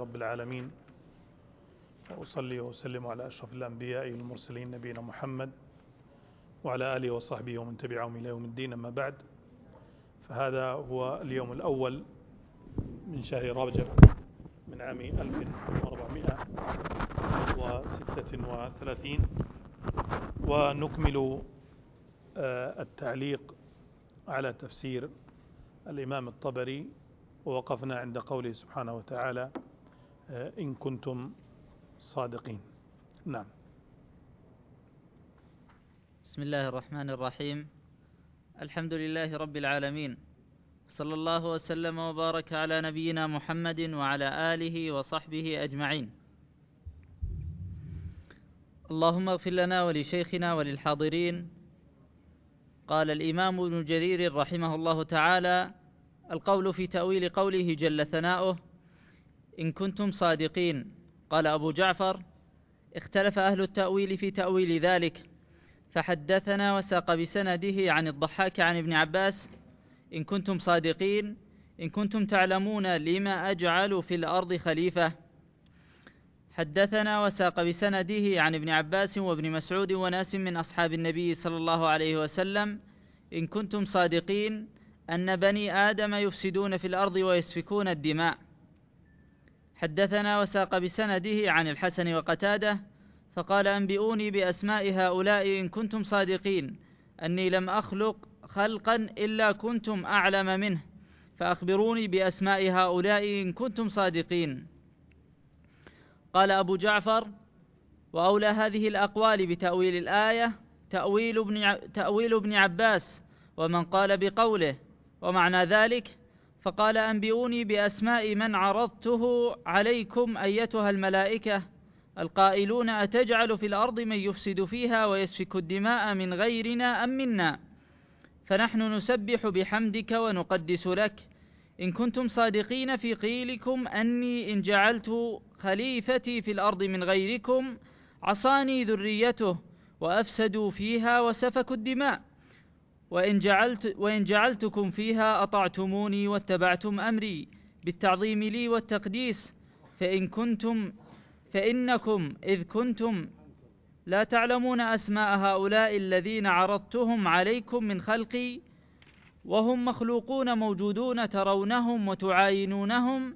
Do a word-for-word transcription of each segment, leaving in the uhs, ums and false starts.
رب العالمين، وأصلي وأسلم على أشرف الأنبياء والمرسلين نبينا محمد وعلى آله وصحبه ومن تبعهم إلى يوم الدين. أما بعد، فهذا هو اليوم الأول من شهر رجب من عام ألف وأربعمائة وستة وثلاثين، ونكمل التعليق على تفسير الإمام الطبري، ووقفنا عند قوله سبحانه وتعالى: إن كنتم صادقين. نعم. بسم الله الرحمن الرحيم. الحمد لله رب العالمين، صلى الله وسلم وبارك على نبينا محمد وعلى آله وصحبه أجمعين. اللهم اغفر لنا ولشيخنا وللحاضرين. قال الإمام ابن جرير رحمه الله تعالى: القول في تأويل قوله جل ثناؤه: إن كنتم صادقين. قال أبو جعفر: اختلف أهل التأويل في تأويل ذلك، فحدثنا وساق بسنده عن الضحاك عن ابن عباس: إن كنتم صادقين إن كنتم تعلمون لما أجعل في الأرض خليفة. حدثنا وساق بسنده عن ابن عباس وابن مسعود وناس من أصحاب النبي صلى الله عليه وسلم: إن كنتم صادقين أن بني آدم يفسدون في الأرض ويسفكون الدماء. حدثنا وساق بسنده عن الحسن وقتادة فقال: أنبئوني بأسماء هؤلاء إن كنتم صادقين، أني لم أخلق خلقا إلا كنتم أعلم منه، فأخبروني بأسماء هؤلاء إن كنتم صادقين. قال أبو جعفر: وأولى هذه الأقوال بتأويل الآية تأويل ابن, تأويل ابن عباس ومن قال بقوله، ومعنى ذلك: فقال: أنبئوني بأسماء من عرضته عليكم أيتها الملائكة القائلون أتجعل في الأرض من يفسد فيها ويسفك الدماء من غيرنا أم منا، فنحن نسبح بحمدك ونقدس لك، إن كنتم صادقين في قيلكم أني إن جعلت خليفتي في الأرض من غيركم عصاني ذريته وأفسدوا فيها وسفكوا الدماء، وإن, جعلت وإن جعلتكم فيها أطعتموني واتبعتم أمري بالتعظيم لي والتقديس، فإن كنتم فإنكم إذ كنتم لا تعلمون أسماء هؤلاء الذين عرضتهم عليكم من خلقي، وهم مخلوقون موجودون ترونهم وتعاينونهم،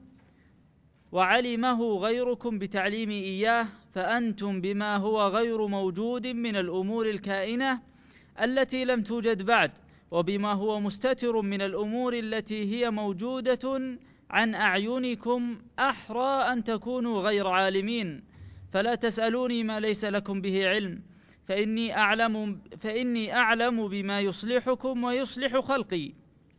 وعلمه غيركم بتعليم إياه، فأنتم بما هو غير موجود من الأمور الكائنة التي لم توجد بعد، وبما هو مستتر من الأمور التي هي موجودة عن أعينكم أحرى أن تكونوا غير عالمين، فلا تسألوني ما ليس لكم به علم، فإني أعلم, فإني أعلم بما يصلحكم ويصلح خلقي.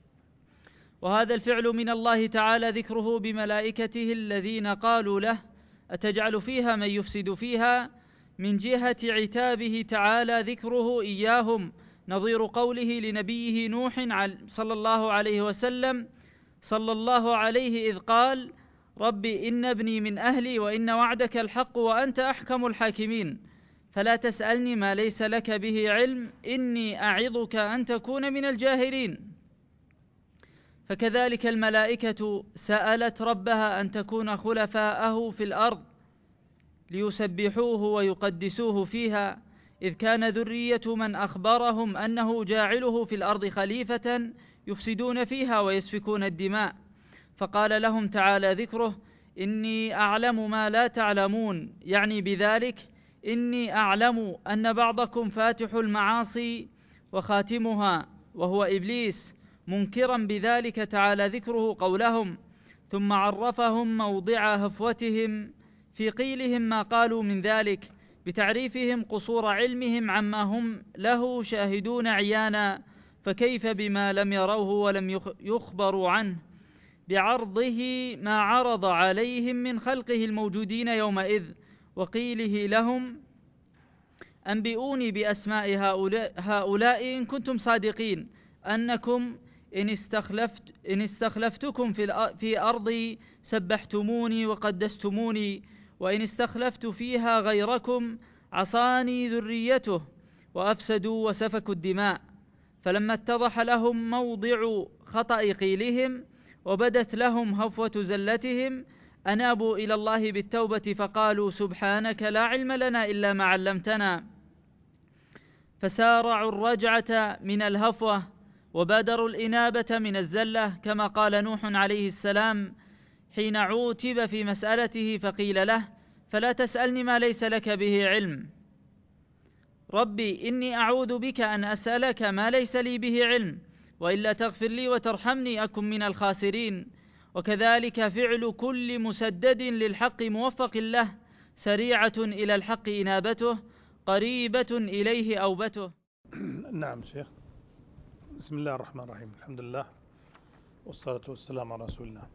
وهذا الفعل من الله تعالى ذكره بملائكته الذين قالوا له: أتجعل فيها من يفسد فيها، من جهة عتابه تعالى ذكره إياهم، نظير قوله لنبيه نوح صلى الله عليه وسلم صلى الله عليه إذ قال: رب إن ابني من أهلي وإن وعدك الحق وأنت أحكم الحاكمين، فلا تسألني ما ليس لك به علم، إني أعظك أن تكون من الجاهلين. فكذلك الملائكة سألت ربها أن تكون خلفاءه في الأرض ليسبحوه ويقدسوه فيها، إذ كان ذرية من أخبرهم أنه جاعله في الأرض خليفة يفسدون فيها ويسفكون الدماء، فقال لهم تعالى ذكره: إني أعلم ما لا تعلمون، يعني بذلك إني أعلم أن بعضكم فاتح المعاصي وخاتمها وهو إبليس، منكرا بذلك تعالى ذكره قولهم، ثم عرفهم موضع هفوتهم في قيلهم ما قالوا من ذلك، بتعريفهم قصور علمهم عما هم له شاهدون عيانا، فكيف بما لم يروه ولم يخبروا عنه، بعرضه ما عرض عليهم من خلقه الموجودين يومئذ، وقيله لهم: أنبئوني بأسماء هؤلاء, هؤلاء إن كنتم صادقين، أنكم إن, استخلفت إن استخلفتكم في, في أرضي سبحتموني وقدستموني، وإن استخلفت فيها غيركم عصاني ذريته وأفسدوا وسفكوا الدماء. فلما اتضح لهم موضع خطأ قيلهم وبدت لهم هفوة زلتهم أنابوا إلى الله بالتوبة فقالوا سبحانك لا علم لنا إلا ما علمتنا، فسارعوا الرجعة من الهفوة وبادروا الإنابة من الزلة، كما قال نوح عليه السلام حين عوتب في مسألته فقيل له فلا تسألني ما ليس لك به علم، ربي إني أعوذ بك أن أسألك ما ليس لي به علم، وإلا تغفر لي وترحمني أكن من الخاسرين. وكذلك فعل كل مسدد للحق موفق له، سريعة إلى الحق إنابته، قريبة إليه أوبته. نعم شيخ. بسم الله الرحمن الرحيم، الحمد لله والصلاة والسلام على رسول الله.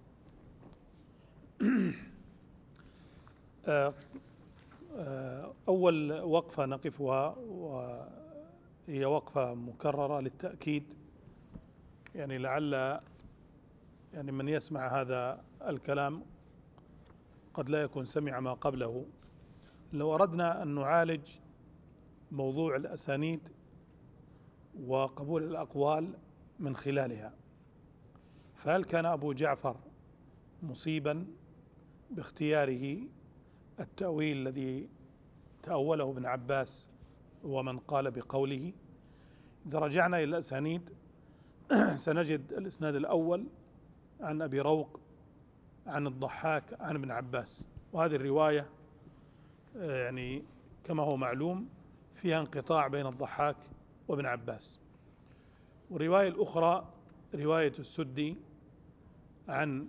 أول وقفة نقفها وهي وقفة مكررة للتأكيد، يعني لعل يعني من يسمع هذا الكلام قد لا يكون سمع ما قبله. لو أردنا أن نعالج موضوع الأسانيد وقبول الأقوال من خلالها، فهل كان أبو جعفر مصيبا باختياره التأويل الذي تأوله ابن عباس ومن قال بقوله؟ إذا رجعنا إلى الأسانيد سنجد الإسناد الأول عن أبي روق عن الضحاك عن ابن عباس، وهذه الرواية يعني كما هو معلوم فيها انقطاع بين الضحاك وابن عباس. والرواية الأخرى رواية السدي عن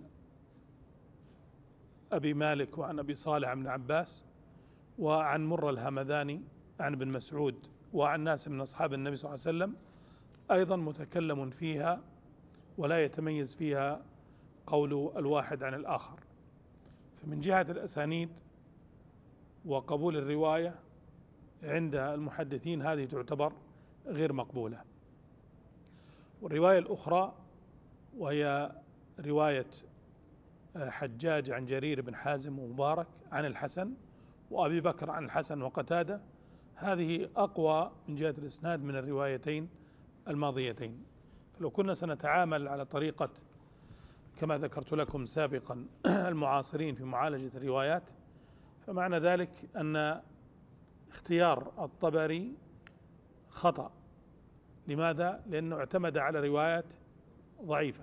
أبي مالك وعن أبي صالح عن ابن عباس وعن مر الهمذاني عن ابن مسعود وعن ناس من أصحاب النبي صلى الله عليه وسلم، أيضا متكلم فيها ولا يتميز فيها قول الواحد عن الآخر. فمن جهة الأسانيد وقبول الرواية عند المحدثين هذه تعتبر غير مقبولة. والرواية الأخرى وهي رواية حجاج عن جرير بن حازم ومبارك عن الحسن وأبي بكر عن الحسن وقتادة، هذه أقوى من جهة الإسناد من الروايتين الماضيتين. فلو كنا سنتعامل على طريقة كما ذكرت لكم سابقا المعاصرين في معالجة الروايات، فمعنى ذلك أن اختيار الطبري خطأ. لماذا؟ لأنه اعتمد على روايات ضعيفة،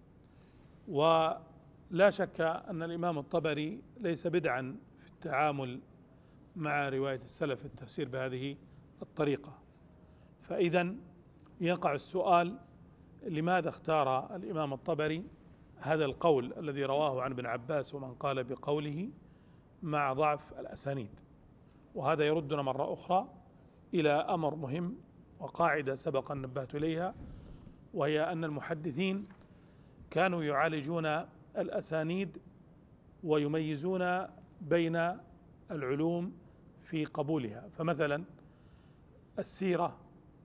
ولا شك أن الإمام الطبري ليس بدعا في التعامل مع رواية السلف في التفسير بهذه الطريقة. فإذا يقع السؤال لماذا اختار الإمام الطبري هذا القول الذي رواه عن ابن عباس ومن قال بقوله مع ضعف الأسانيد؟ وهذا يردنا مرة أخرى إلى أمر مهم وقاعدة سبق أن نبهت إليها، وهي أن المحدثين كانوا يعالجون الأسانيد ويميزون بين العلوم في قبولها. فمثلا السيرة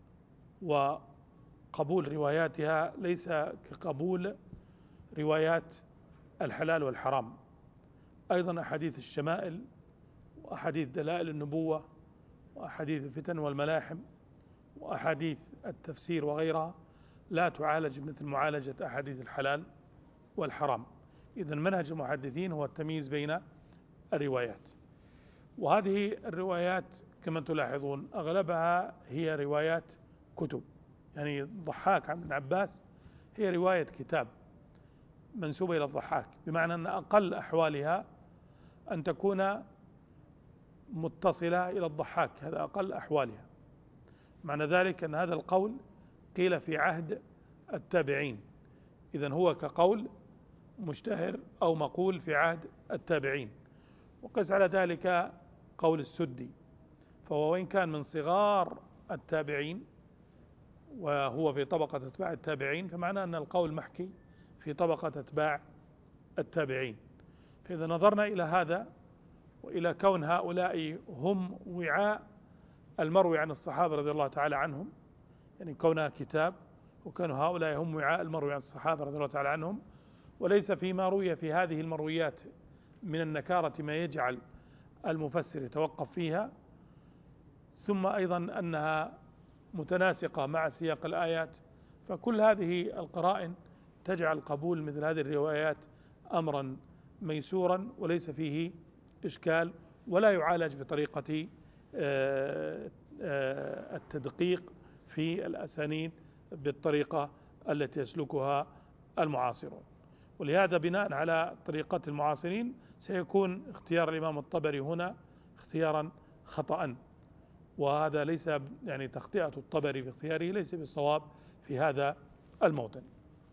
وقبول رواياتها ليس كقبول روايات الحلال والحرام. أيضا أحاديث الشمائل وأحاديث دلائل النبوة وأحاديث الفتن والملاحم وأحاديث التفسير وغيرها لا تعالج مثل معالجة أحاديث الحلال والحرام. إذن منهج المحدثين هو التمييز بين الروايات، وهذه الروايات كما تلاحظون أغلبها هي روايات كتب. يعني الضحاك عن ابن عباس هي رواية كتاب منسوبة إلى الضحاك، بمعنى أن أقل أحوالها أن تكون متصلة إلى الضحاك، هذا أقل أحوالها. معنى ذلك أن هذا القول قيل في عهد التابعين، إذن هو كقول مشتهر أو مقول في عهد التابعين. وقس على ذلك قول السدي، فهو وإن كان من صغار التابعين وهو في طبقة أتباع التابعين، فمعنى أن القول محكي في طبقة أتباع التابعين. فإذا نظرنا إلى هذا وإلى كون هؤلاء هم وعاء المروي عن الصحابة رضي الله تعالى عنهم، يعني كونها كتاب، وكانوا هؤلاء هم وعاء المروي عن الصحابة رضي الله تعالى عنهم، وليس فيما روي في هذه المرويات من النكارة ما يجعل المفسر يتوقف فيها، ثم أيضا أنها متناسقة مع سياق الآيات. فكل هذه القرائن تجعل قبول مثل هذه الروايات أمرا ميسورا وليس فيه إشكال، ولا يعالج بطريقة التدقيق في الأسانيد بالطريقة التي يسلكها المعاصرون. ولهذا بناء على طريقة المعاصرين سيكون اختيار الإمام الطبري هنا اختيارا خطأ، وهذا ليس يعني تخطئة الطبري في اختياره ليس بالصواب في هذا الموطن.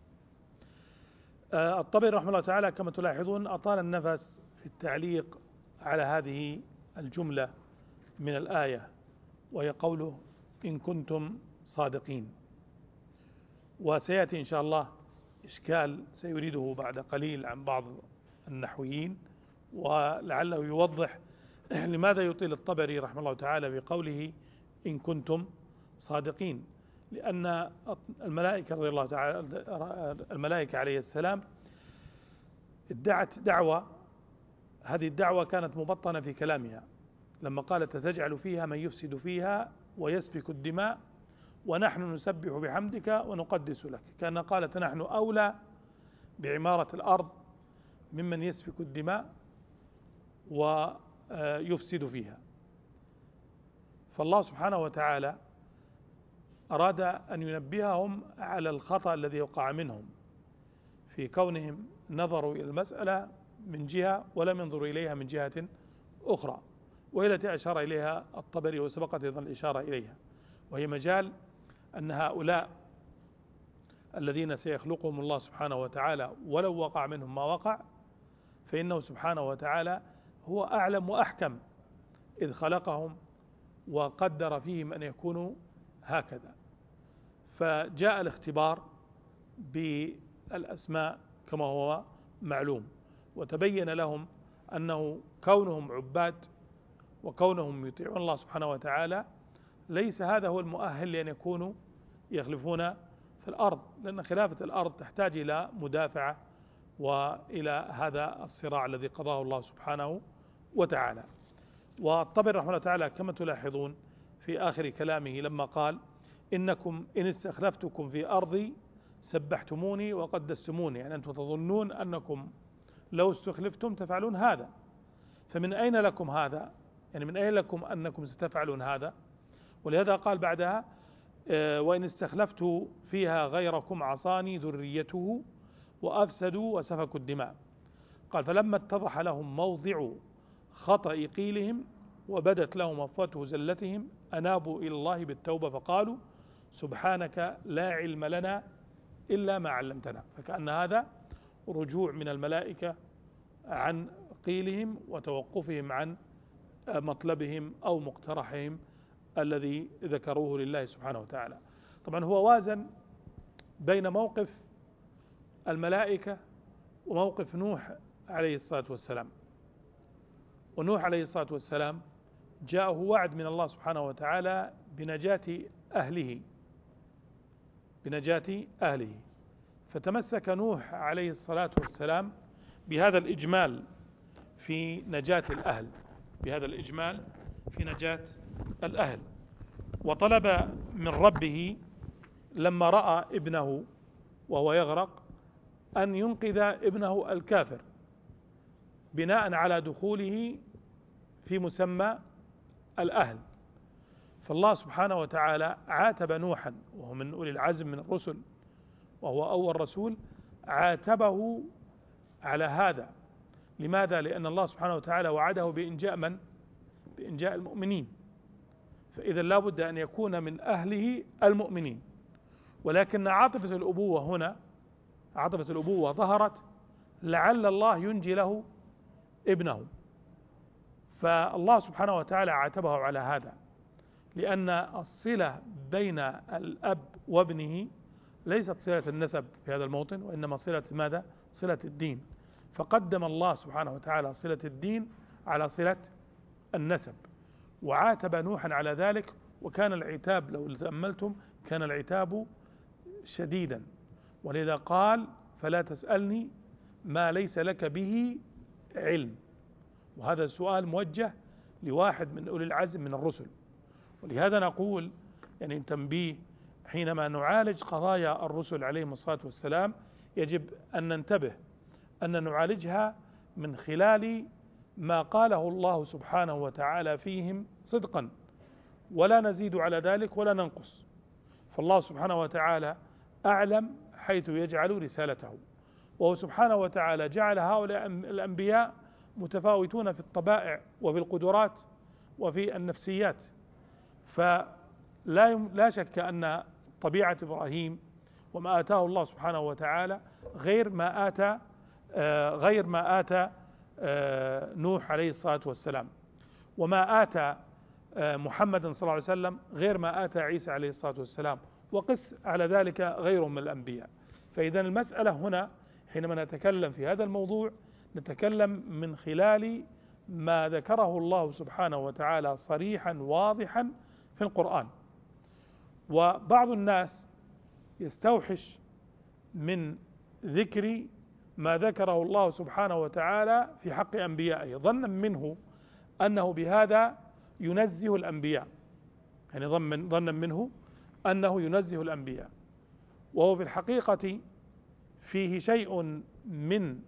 الطبري رحمه الله تعالى كما تلاحظون أطال النفس في التعليق على هذه الجملة من الآية، وهي قوله إن كنتم صادقين. وسيأتي إن شاء الله إشكال سيريده بعد قليل عن بعض النحويين، ولعله يوضح لماذا يطيل الطبري رحمه الله تعالى بقوله إن كنتم صادقين. لأن الملائكة رضي الله تعالى الملائكة عليه السلام ادعت دعوة، هذه الدعوة كانت مبطنة في كلامها لما قالت تجعل فيها من يفسد فيها ويسفك الدماء ونحن نسبح بحمدك ونقدس لك، كأنها قالت نحن أولى بعمارة الأرض ممن يسفك الدماء ويفسد فيها. فالله سبحانه وتعالى أراد أن ينبههم على الخطأ الذي يقع منهم في كونهم نظروا إلى المسألة من جهة ولم ينظروا إليها من جهة أخرى، وهي التي أشار إليها الطبري وسبقت أيضا الإشارة إليها، وهي مجال أن هؤلاء الذين سيخلقهم الله سبحانه وتعالى ولو وقع منهم ما وقع فإنه سبحانه وتعالى هو أعلم وأحكم إذ خلقهم وقدر فيهم أن يكونوا هكذا. فجاء الاختبار بالأسماء كما هو معلوم، وتبين لهم أنه كونهم عباد وكونهم يطيعون الله سبحانه وتعالى ليس هذا هو المؤهل لأن يكونوا يخلفون في الأرض، لأن خلافة الأرض تحتاج إلى مدافعة وإلى هذا الصراع الذي قضاه الله سبحانه وتعالى. والطبري رحمه الله تعالى كما تلاحظون في آخر كلامه لما قال إنكم إن استخلفتكم في أرضي سبحتموني وقدستموني، يعني أنتم تظنون أنكم لو استخلفتم تفعلون هذا، فمن أين لكم هذا؟ يعني من أين لكم أنكم ستفعلون هذا؟ ولهذا قال بعدها وإن استخلفت فيها غيركم عصاني ذريته وأفسدوا وسفكوا الدماء. قال فلما اتضح لهم موضع خطأ قيلهم وبدت لهم أفواه زلتهم أنابوا إلى الله بالتوبة فقالوا سبحانك لا علم لنا إلا ما علمتنا. فكأن هذا رجوع من الملائكة عن قيلهم وتوقفهم عن مطلبهم أو مقترحهم الذي ذكروه لله سبحانه وتعالى. طبعا هو وازن بين موقف الملائكة وموقف نوح عليه الصلاة والسلام. ونوح عليه الصلاة والسلام جاءه وعد من الله سبحانه وتعالى بنجاة أهله بنجاة أهله فتمسك نوح عليه الصلاة والسلام بهذا الإجمال في نجاة الأهل بهذا الإجمال في نجاة الأهل وطلب من ربه لما رأى ابنه وهو يغرق أن ينقذ ابنه الكافر بناء على دخوله في مسمى الأهل. فالله سبحانه وتعالى عاتب نوحا وهو من أولي العزم من الرسل وهو أول رسول، عاتبه على هذا. لماذا؟ لأن الله سبحانه وتعالى وعده بإنجاء من؟ بإنجاء المؤمنين، فإذا لا بد أن يكون من أهله المؤمنين. ولكن عاطفة الأبوة هنا عاطفة الأبوة ظهرت لعل الله ينجي له ابنه، فالله سبحانه وتعالى عاتبه على هذا، لأن الصلة بين الأب وابنه ليست صلة النسب في هذا الموطن، وإنما صلة ماذا؟ صلة الدين. فقدم الله سبحانه وتعالى صلة الدين على صلة النسب، وعاتب نوحا على ذلك. وكان العتاب لو تأملتم كان العتاب شديدا، ولذا قال فلا تسألني ما ليس لك به علم، وهذا السؤال موجه لواحد من أولي العزم من الرسل. ولهذا نقول يعني تنبيه حينما نعالج قضايا الرسل عليهم الصلاة والسلام يجب أن ننتبه أن نعالجها من خلال ما قاله الله سبحانه وتعالى فيهم صدقا، ولا نزيد على ذلك ولا ننقص. فالله سبحانه وتعالى أعلم حيث يجعل رسالته، وهو سبحانه وتعالى جعل هؤلاء الأنبياء متفاوتون في الطبائع وفي القدرات وفي النفسيات. فلا لا شك أن طبيعة إبراهيم وما آتاه الله سبحانه وتعالى غير ما آتى غير ما آتى نوح عليه الصلاة والسلام، وما آتى محمد صلى الله عليه وسلم غير ما آتى عيسى عليه الصلاة والسلام، وقس على ذلك غيرهم من الأنبياء. فإذا المسألة هنا حينما نتكلم في هذا الموضوع نتكلم من خلال ما ذكره الله سبحانه وتعالى صريحا واضحا في القرآن. وبعض الناس يستوحش من ذكر ما ذكره الله سبحانه وتعالى في حق أنبيائه ظنا منه أنه بهذا ينزه الأنبياء، يعني ظنا منه أنه ينزه الأنبياء، وهو في الحقيقة فيه شيء من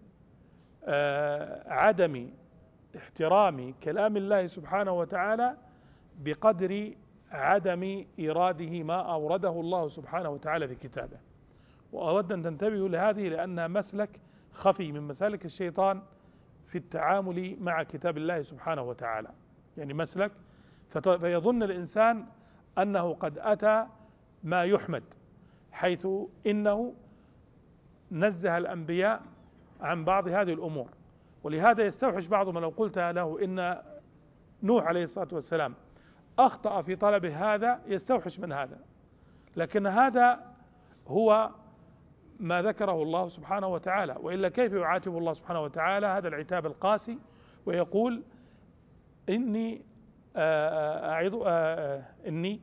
عدم احترام كلام الله سبحانه وتعالى بقدر عدم إيراده ما أورده الله سبحانه وتعالى في كتابه. وأود أن تنتبهوا لهذه لأنها مسلك خفي من مسالك الشيطان في التعامل مع كتاب الله سبحانه وتعالى، يعني مسلك فيظن الإنسان أنه قد أتى ما يحمد، حيث إنه نزه الأنبياء عن بعض هذه الأمور. ولهذا يستوحش بعضهم لو قلت له إن نوح عليه الصلاة والسلام أخطأ في طلب هذا، يستوحش من هذا، لكن هذا هو ما ذكره الله سبحانه وتعالى، وإلا كيف يعاتب الله سبحانه وتعالى هذا العتاب القاسي ويقول إني أعظ إني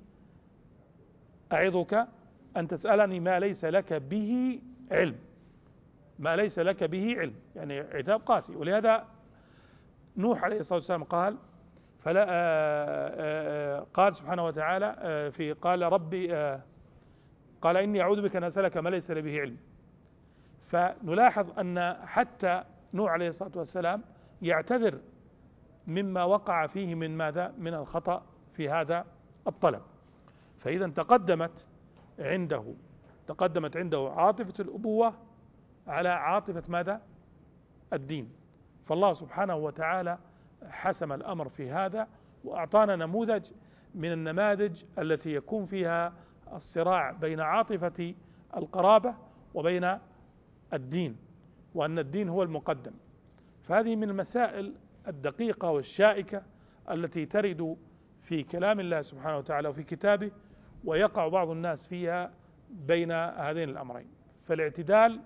أعظك أن تسألني ما ليس لك به علم، ما ليس لك به علم، يعني عتاب قاسي. ولهذا نوح عليه الصلاة والسلام قال فلا قال سبحانه وتعالى في قال ربي قال إني أعوذ بك أن أسألك ما ليس لي به علم. فنلاحظ أن حتى نوح عليه الصلاة والسلام يعتذر مما وقع فيه من ماذا؟ من الخطأ في هذا الطلب. فإذا تقدمت عنده تقدمت عنده عاطفة الأبوة على عاطفة ماذا؟ الدين. فالله سبحانه وتعالى حسم الأمر في هذا، وأعطانا نموذج من النماذج التي يكون فيها الصراع بين عاطفة القرابة وبين الدين، وأن الدين هو المقدم. فهذه من المسائل الدقيقة والشائكة التي ترد في كلام الله سبحانه وتعالى وفي كتابه، ويقع بعض الناس فيها بين هذين الأمرين. فالاعتدال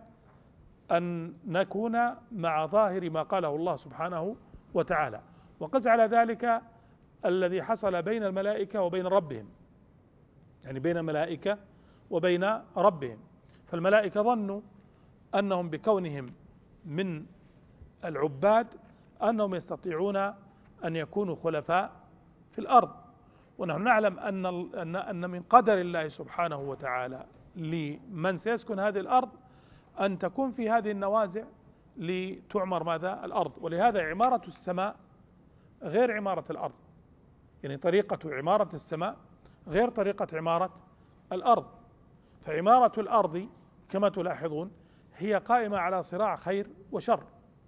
أن نكون مع ظاهر ما قاله الله سبحانه وتعالى. وقس على ذلك الذي حصل بين الملائكة وبين ربهم، يعني بين الملائكة وبين ربهم. فالملائكة ظنوا أنهم بكونهم من العباد أنهم يستطيعون أن يكونوا خلفاء في الأرض، ونحن نعلم أن أن أن من قدر الله سبحانه وتعالى لمن سيسكن هذه الأرض أن تكون في هذه النوازع لتعمر ماذا؟ الأرض. ولهذا عمارة السماء غير عمارة الأرض، يعني طريقة عمارة السماء غير طريقة عمارة الأرض. فعمارة الأرض كما تلاحظون هي قائمة على صراع خير وشر،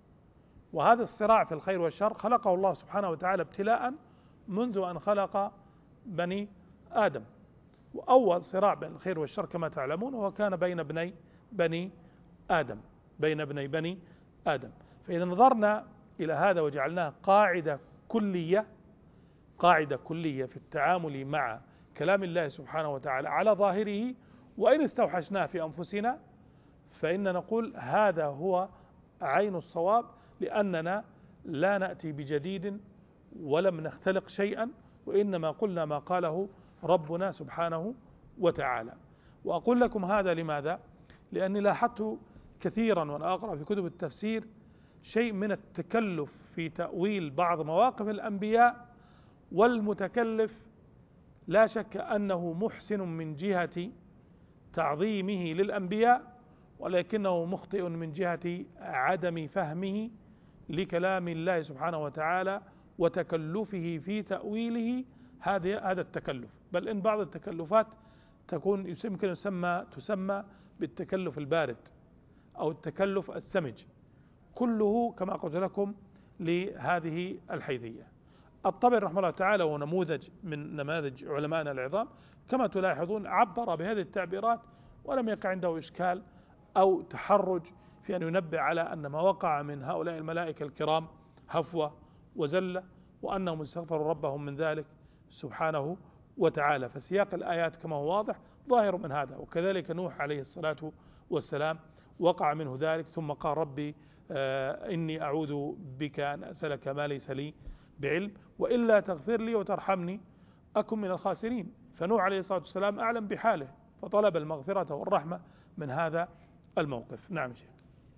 وهذا الصراع في الخير والشر خلقه الله سبحانه وتعالى ابتلاء منذ أن خلق بني آدم. وأول صراع بين الخير والشر كما تعلمون هو كان بين ابني بني آدم بين ابني بني آدم. فإذا نظرنا إلى هذا وجعلناه قاعدة كلية قاعدة كلية في التعامل مع كلام الله سبحانه وتعالى على ظاهره، وإن استوحشناه في أنفسنا فإن نقول هذا هو عين الصواب، لأننا لا نأتي بجديد ولم نختلق شيئا، وإنما قلنا ما قاله ربنا سبحانه وتعالى. وأقول لكم هذا لماذا؟ لأني لاحظت كثيرا وأنا أقرأ في كتب التفسير شيء من التكلف في تأويل بعض مواقف الأنبياء، والمتكلف لا شك أنه محسن من جهة تعظيمه للأنبياء، ولكنه مخطئ من جهة عدم فهمه لكلام الله سبحانه وتعالى وتكلفه في تأويله هذا هذا التكلف، بل إن بعض التكلفات تكون يمكن يسمى تسمى بالتكلف البارد أو التكلف السمج، كله كما قلت لكم لهذه الحيثية. الطبري رحمه الله تعالى ونموذج من نماذج علمائنا العظام كما تلاحظون عبر بهذه التعبيرات ولم يقع عنده إشكال أو تحرج في أن ينبه على أن ما وقع من هؤلاء الملائكة الكرام هفوة وزلة، وأنهم استغفروا ربهم من ذلك سبحانه وتعالى. فسياق الآيات كما هو واضح ظاهر من هذا. وكذلك نوح عليه الصلاة والسلام وقع منه ذلك، ثم قال ربي آه إني أعوذ بك أن أسألك ما ليس لي بعلم وإلا تغفر لي وترحمني أكن من الخاسرين. فنوح عليه الصلاة والسلام أعلم بحاله فطلب المغفرة والرحمة من هذا الموقف. نعم شيخ.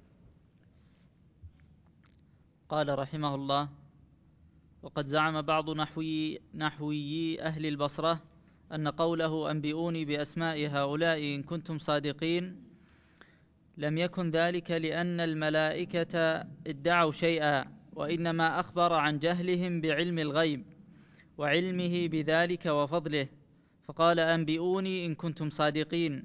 قال رحمه الله: وقد زعم بعض نحوي نحويي أهل البصرة أن قوله أنبئوني بأسماء هؤلاء إن كنتم صادقين لم يكن ذلك لأن الملائكة ادعوا شيئا، وإنما أخبر عن جهلهم بعلم الغيب وعلمه بذلك وفضله، فقال أنبئوني إن كنتم صادقين،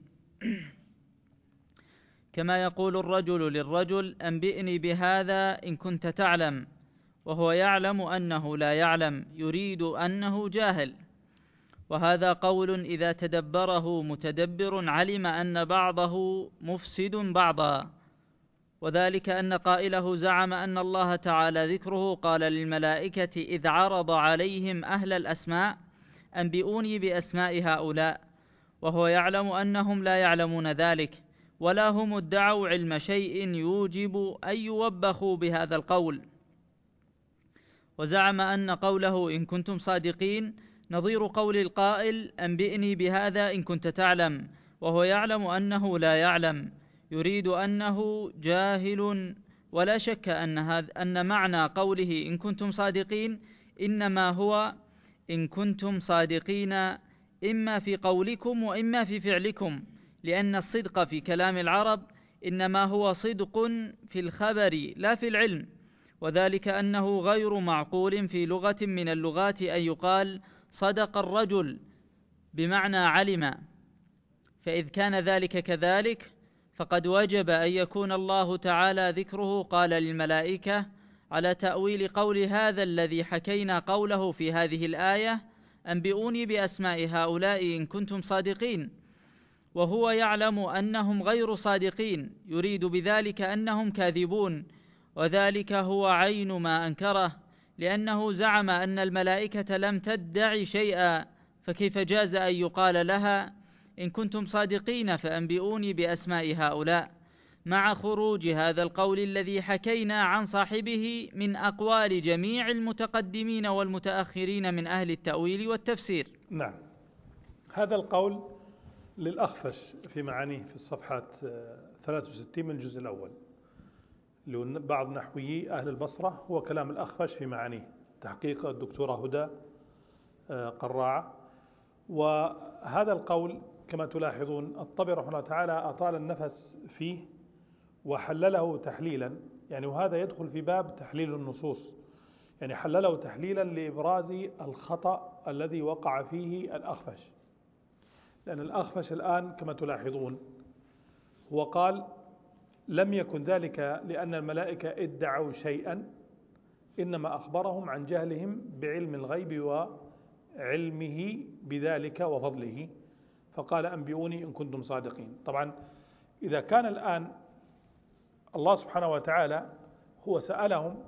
كما يقول الرجل للرجل أنبئني بهذا إن كنت تعلم، وهو يعلم أنه لا يعلم، يريد أنه جاهل. وهذا قول إذا تدبره متدبر علم أن بعضه مفسد بعضا، وذلك أن قائله زعم أن الله تعالى ذكره قال للملائكة إذ عرض عليهم أهل الأسماء أنبئوني بأسماء هؤلاء، وهو يعلم أنهم لا يعلمون ذلك، ولا هم ادعوا علم شيء يوجب أن يوبخوا بهذا القول. وزعم أن قوله إن كنتم صادقين نظير قول القائل أنبئني بهذا إن كنت تعلم، وهو يعلم أنه لا يعلم، يريد أنه جاهل. ولا شك أن, هذا أن معنى قوله إن كنتم صادقين إنما هو إن كنتم صادقين إما في قولكم وإما في فعلكم، لأن الصدق في كلام العرب إنما هو صدق في الخبر لا في العلم، وذلك أنه غير معقول في لغة من اللغات أن يقال صدق الرجل بمعنى علم. فإذ كان ذلك كذلك فقد وجب أن يكون الله تعالى ذكره قال للملائكة على تأويل قول هذا الذي حكينا قوله في هذه الآية أنبئوني بأسماء هؤلاء إن كنتم صادقين، وهو يعلم أنهم غير صادقين، يريد بذلك أنهم كاذبون، وذلك هو عين ما أنكره، لأنه زعم أن الملائكة لم تدعي شيئا، فكيف جاز أن يقال لها إن كنتم صادقين فأنبئوني بأسماء هؤلاء، مع خروج هذا القول الذي حكينا عن صاحبه من أقوال جميع المتقدمين والمتأخرين من أهل التأويل والتفسير. نعم، هذا القول للأخفش في معانيه في الصفحات ثلاثة وستين من الجزء الأول لبعض نحويي أهل البصرة، هو كلام الأخفش في معانيه، تحقيق الدكتورة هدى قراعة. وهذا القول كما تلاحظون الطبري رحمه الله تعالى أطال النفس فيه وحلله تحليلا، يعني وهذا يدخل في باب تحليل النصوص، يعني حلله تحليلا لإبراز الخطأ الذي وقع فيه الأخفش. لأن الأخفش الآن كما تلاحظون هو قال لم يكن ذلك لأن الملائكة ادعوا شيئا، إنما أخبرهم عن جهلهم بعلم الغيب وعلمه بذلك وفضله، فقال أنبئوني إن كنتم صادقين. طبعا إذا كان الآن الله سبحانه وتعالى هو سألهم،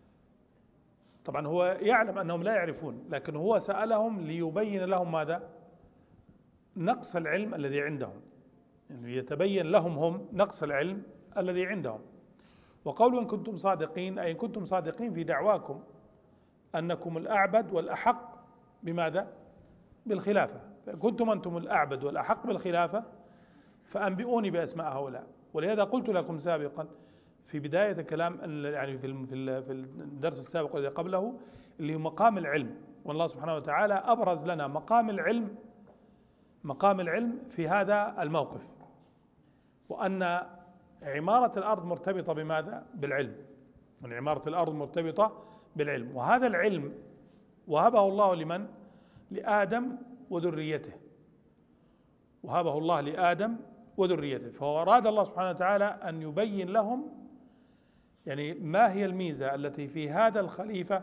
طبعا هو يعلم أنهم لا يعرفون، لكن هو سألهم ليبين لهم ماذا؟ نقص العلم الذي عندهم، يعني يتبين لهم هم نقص العلم الذي عندهم. وقولوا إن كنتم صادقين أي إن كنتم صادقين في دعواكم أنكم الأعبد والأحق بماذا؟ بالخلافة، فإن كنتم أنتم الأعبد والأحق بالخلافة فأنبئوني بأسماء هؤلاء. ولهذا قلت لكم سابقا في بداية الكلام يعني في في الدرس السابق الذي قبله اللي هو مقام العلم، والله سبحانه وتعالى أبرز لنا مقام العلم مقام العلم في هذا الموقف، وأن عمارة الأرض مرتبطة بماذا؟ بالعلم. يعني عمارة الأرض مرتبطة بالعلم، وهذا العلم وهبه الله لمن؟ لآدم وذريته، وهبه الله لآدم وذريته. فأراد الله سبحانه وتعالى أن يبين لهم يعني ما هي الميزة التي في هذا الخليفة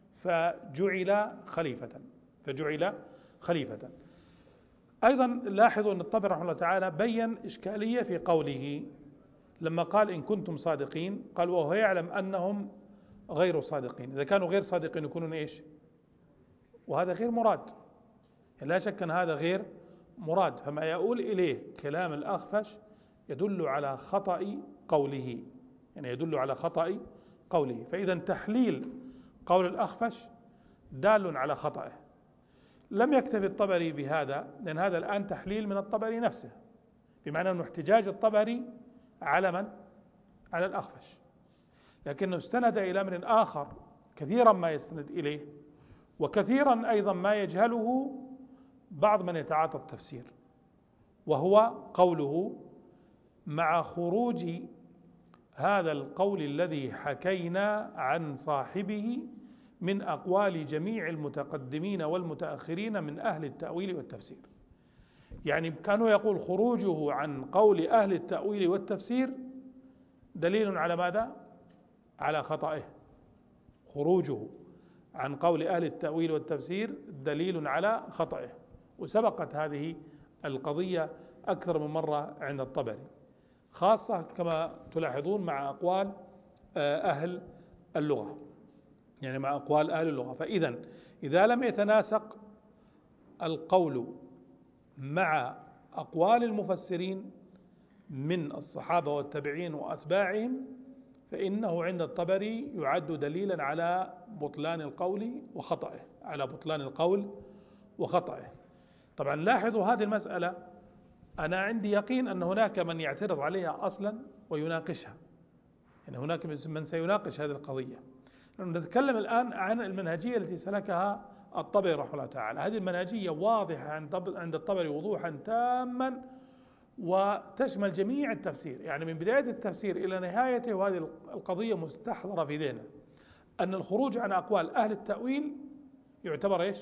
فجعل خليفة فجعل خليفة. أيضا لاحظوا أن الطبري رحمه الله تعالى بين إشكالية في قوله لما قال إن كنتم صادقين، قال وهو يعلم أنهم غير صادقين. إذا كانوا غير صادقين يكونون إيش؟ وهذا غير مراد، يعني لا شك أن هذا غير مراد. فما يقول إليه كلام الأخفش يدل على خطأ قوله، يعني يدل على خطأ قوله. فإذا تحليل قول الأخفش دال على خطأه. لم يكتفي الطبري بهذا، لأن هذا الآن تحليل من الطبري نفسه، بمعنى أن احتجاج الطبري على من؟ على الأخفش، لكنه استند إلى أمر آخر كثيرا ما يستند إليه، وكثيرا أيضا ما يجهله بعض من يتعاطى التفسير، وهو قوله مع خروج هذا القول الذي حكينا عن صاحبه من أقوال جميع المتقدمين والمتأخرين من أهل التأويل والتفسير. يعني كانوا يقول خروجه عن قول أهل التأويل والتفسير دليل على ماذا؟ على خطئه. خروجه عن قول أهل التأويل والتفسير دليل على خطئه، وسبقت هذه القضية أكثر من مرة عند الطبري، خاصة كما تلاحظون مع أقوال أهل اللغة، يعني مع أقوال أهل اللغة. فإذا إذا لم يتناسق القول مع أقوال المفسرين من الصحابة والتابعين وأتباعهم فإنه عند الطبري يعد دليلا على بطلان القول وخطئه، على بطلان القول وخطئه. طبعا لاحظوا هذه المسألة، أنا عندي يقين أن هناك من يعترض عليها أصلا ويناقشها، يعني هناك من سيناقش هذه القضية. نتكلم الآن عن المنهجية التي سلكها الطبري رحمه الله تعالى. هذه المنهجية واضحة عند الطبري وضوحا تاما، وتشمل جميع التفسير، يعني من بداية التفسير إلى نهايته. وهذه القضية مستحضرة في ذهنه، أن الخروج عن أقوال أهل التأويل يعتبر إيش؟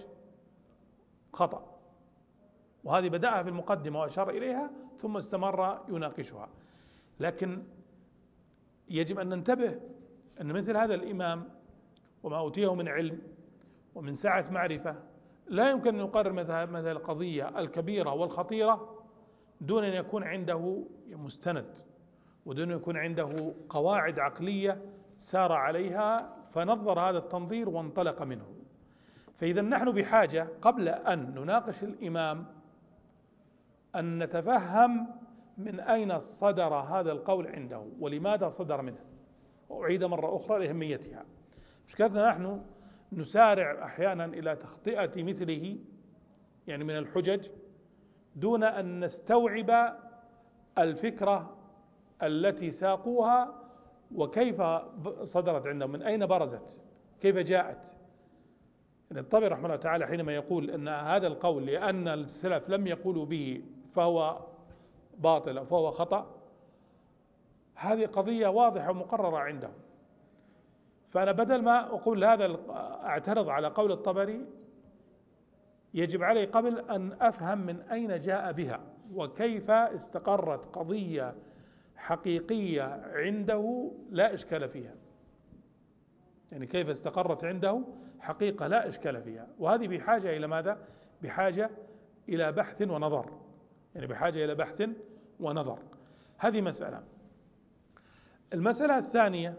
خطأ. وهذه بدأها في المقدمة وأشار إليها ثم استمر يناقشها. لكن يجب أن ننتبه أن مثل هذا الإمام وما أوتيه من علم ومن سعة معرفة لا يمكن أن يقرر مثل القضية الكبيرة والخطيرة دون أن يكون عنده مستند، ودون أن يكون عنده قواعد عقلية سار عليها فنظر هذا التنظير وانطلق منه. فإذا نحن بحاجة قبل أن نناقش الإمام أن نتفهم من أين صدر هذا القول عنده ولماذا صدر منه، وأعيد مرة أخرى لأهميتها. مشكلتنا نحن نسارع أحيانا إلى تخطئة مثله، يعني من الحجج، دون أن نستوعب الفكرة التي ساقوها وكيف صدرت عندهم، من أين برزت، كيف جاءت. يعني الطبري رحمه الله تعالى حينما يقول أن هذا القول لأن السلف لم يقولوا به فهو باطل أو فهو خطأ، هذه قضية واضحة ومقررة عندهم. فأنا بدل ما أقول هذا أعترض على قول الطبري، يجب علي قبل أن أفهم من أين جاء بها وكيف استقرت قضية حقيقية عنده لا إشكال فيها، يعني كيف استقرت عنده حقيقة لا إشكال فيها. وهذه بحاجة إلى ماذا؟ بحاجة إلى بحث ونظر، يعني بحاجة إلى بحث ونظر. هذه مسألة. المسألة الثانية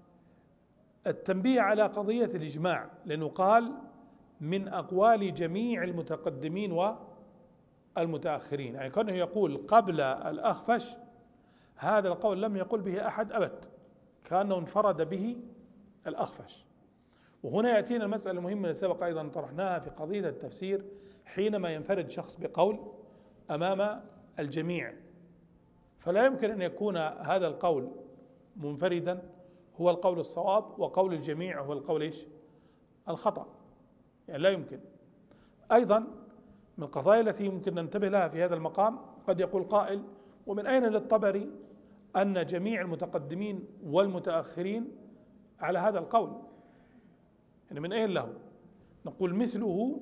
التنبيه على قضية الإجماع، لأنه قال من أقوال جميع المتقدمين والمتأخرين، يعني كأنه يقول قبل الأخفش هذا القول لم يقل به أحد أبد، كأنه انفرد به الأخفش. وهنا يأتينا المسألة المهمة اللي سبق أيضا طرحناها في قضية التفسير، حينما ينفرد شخص بقول أمام الجميع، فلا يمكن أن يكون هذا القول منفردا هو القول الصواب وقول الجميع هو القول إيش؟ الخطأ، يعني لا يمكن. أيضا من القضايا التي يمكن ننتبه لها في هذا المقام، قد يقول قائل ومن أين للطبري أن جميع المتقدمين والمتأخرين على هذا القول، يعني من أين له؟ نقول مثله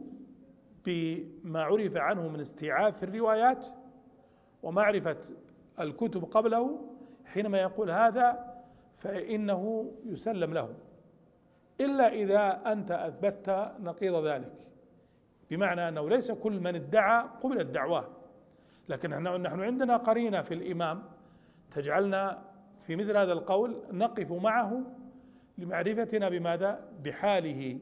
بما عرف عنه من استيعاب في الروايات ومعرفة الكتب قبله، حينما يقول هذا فإنه يسلم له، إلا إذا أنت أثبتت نقيض ذلك، بمعنى أنه ليس كل من ادعى قبل الدعوة، لكن نحن عندنا قرينة في الإمام تجعلنا في مثل هذا القول نقف معه لمعرفتنا بماذا؟ بحاله،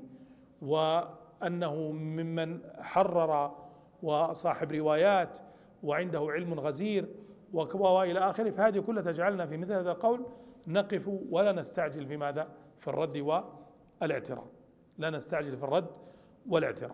وأنه ممن حرر وصاحب روايات وعنده علم غزير وإلى آخره. فهذه كلها تجعلنا في مثل هذا القول نقف ولا نستعجل في ماذا؟ في الرد والاعتراض، لا نستعجل في الرد والاعتراض.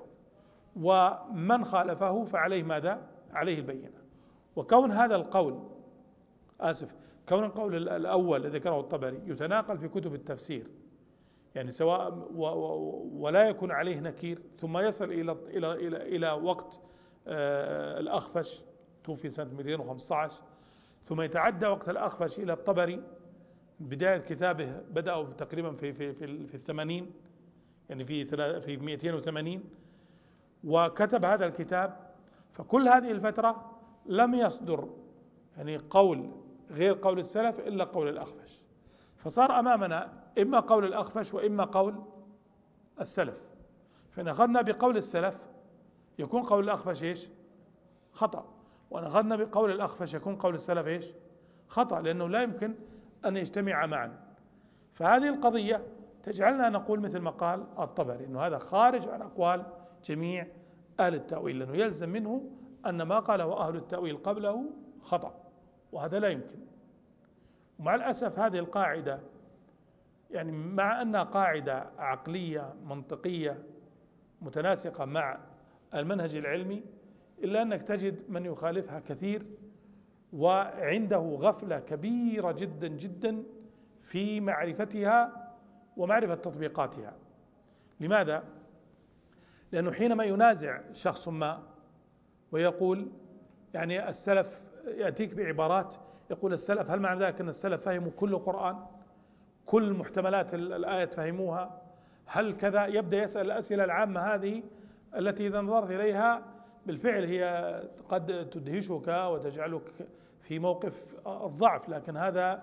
ومن خالفه فعليه ماذا؟ عليه البينة. وكون هذا القول آسف كون القول الأول الذي ذكره الطبري يتناقل في كتب التفسير، يعني سواء ولا يكون عليه نكير، ثم يصل إلى إلى إلى إلى وقت الأخفش توفي سنة مئتين وخمسة عشر، ثم يتعدى وقت الأخفش إلى الطبري، بداية كتابه بدأوا تقريبا في في في, في الثمانين، يعني في في مئتين وثمانين، وكتب هذا الكتاب. فكل هذه الفترة لم يصدر يعني قول غير قول السلف إلا قول الأخفش، فصار أمامنا إما قول الأخفش وإما قول السلف. فإن أخذنا بقول السلف يكون قول الأخفش إيش؟ خطأ، وإن أخذنا بقول الأخفش يكون قول السلف إيش؟ خطأ، لأنه لا يمكن أن يجتمع معا. فهذه القضية تجعلنا نقول مثل ما قال الطبري إنه هذا خارج عن أقوال جميع أهل التأويل، لأنه يلزم منه أن ما قاله أهل التأويل قبله خطأ، وهذا لا يمكن. ومع الأسف هذه القاعدة يعني مع أنها قاعدة عقلية منطقية متناسقة مع المنهج العلمي، إلا أنك تجد من يخالفها كثير وعنده غفلة كبيرة جدا جدا في معرفتها ومعرفة تطبيقاتها. لماذا؟ لأنه حينما ينازع شخص ما ويقول يعني السلف، يأتيك بعبارات يقول السلف، هل معنى ذلك أن السلف فهموا كل القرآن، كل محتملات الآية فهموها، هل كذا؟ يبدأ يسأل الأسئلة العامة هذه التي إذا نظرت إليها بالفعل هي قد تدهشك وتجعلك في موقف الضعف، لكن هذا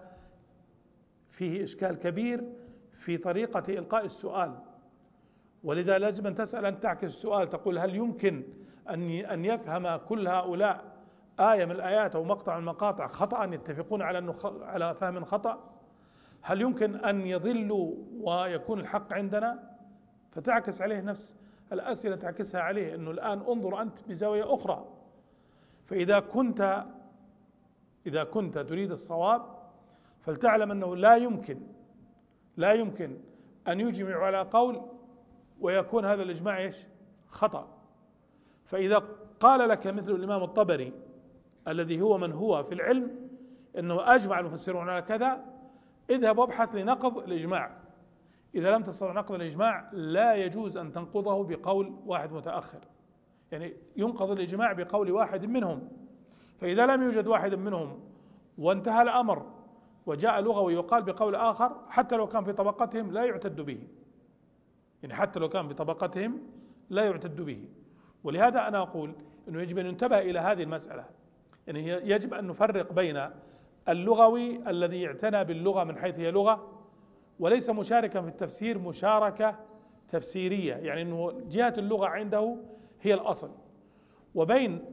فيه إشكال كبير في طريقة إلقاء السؤال. ولذا لازم أن تسأل، أن تعكس السؤال، تقول هل يمكن أن أن يفهم كل هؤلاء آية من الآيات أو مقطع من المقاطع خطأ يتفقون على أنه على فهم خطأ؟ هل يمكن أن يضلوا ويكون الحق عندنا؟ فتعكس عليه نفس الأسئلة، تعكسها عليه أنه الآن انظر أنت بزاوية أخرى. فإذا كنت إذا كنت تريد الصواب فلتعلم أنه لا يمكن لا يمكن أن يجمع على قول ويكون هذا الإجماع إيش؟ خطأ. فإذا قال لك مثل الإمام الطبري الذي هو من هو في العلم أنه أجمع المفسرون على كذا، اذهب وابحث لنقض الإجماع. إذا لم تستطع نقض الإجماع لا يجوز أن تنقضه بقول واحد متأخر، يعني ينقض الإجماع بقول واحد منهم. فإذا لم يوجد واحد منهم وانتهى الأمر وجاء لغوي يقال بقول آخر، حتى لو كان في طبقتهم لا يعتد به، يعني حتى لو كان في طبقتهم لا يعتد به. ولهذا أنا أقول أنه يجب أن ننتبه إلى هذه المسألة، يعني يجب أن نفرق بين اللغوي الذي اعتنى باللغة من حيث هي لغة وليس مشاركا في التفسير مشاركة تفسيرية، يعني أنه جهة اللغة عنده هي الأصل، وبين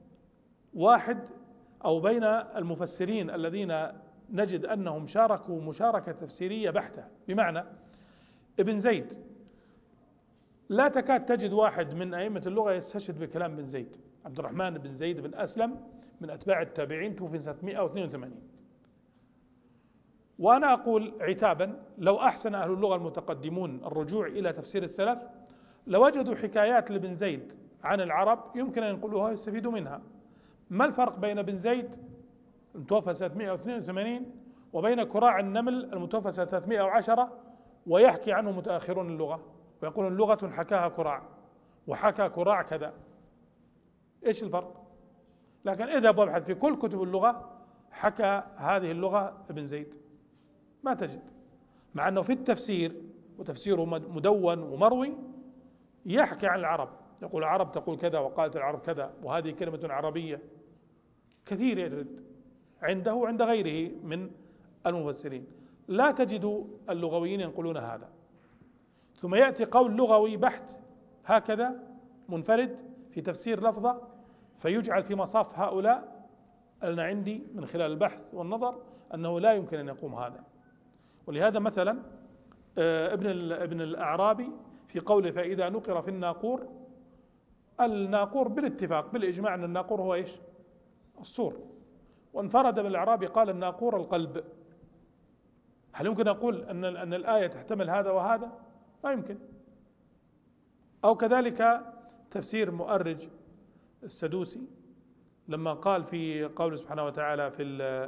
واحد أو بين المفسرين الذين نجد أنهم شاركوا مشاركة تفسيرية بحتة. بمعنى ابن زيد لا تكاد تجد واحد من أئمة اللغة يستشهد بكلام ابن زيد. عبد الرحمن بن زيد بن أسلم من أتباع التابعين توفي سنة مئة واثنين وثمانين. وأنا أقول عتابا لو أحسن أهل اللغة المتقدمون الرجوع إلى تفسير السلف لوجدوا حكايات لابن زيد عن العرب يمكن أن ينقلوها ويستفيدوا منها. ما الفرق بين ابن زيد المتوفى سنة مئة واثنين وثمانين وبين كراع النمل المتوفى سنة ثلاثمئة وعشرة ويحكي عنه متأخرون اللغة ويقولون لغة حكاها كراع وحكى كراع كذا؟ إيش الفرق؟ لكن اذهب وابحث في كل كتب اللغة حكى هذه اللغة ابن زيد ما تجد. مع أنه في التفسير وتفسيره مدون ومروي يحكي عن العرب، يقول العرب تقول كذا وقالت العرب كذا وهذه كلمة عربية، كثير يجد عنده وعند غيره من المفسرين. لا تجد اللغويين ينقلون هذا. ثم يأتي قول لغوي بحت هكذا منفرد في تفسير لفظة فيجعل في مصاف هؤلاء. أنا عندي من خلال البحث والنظر أنه لا يمكن أن يقوم هذا. ولهذا مثلا ابن ابن الأعرابي في قوله فإذا نقر في الناقور، الناقور بالاتفاق بالإجماع أن الناقور هو إيش؟ الصور. وانفرد بالأعرابي قال الناقور القلب. هل يمكن أقول أن أن الآية تحتمل هذا وهذا؟ لا يمكن. أو كذلك تفسير مؤرج السدوسي لما قال في قوله سبحانه وتعالى في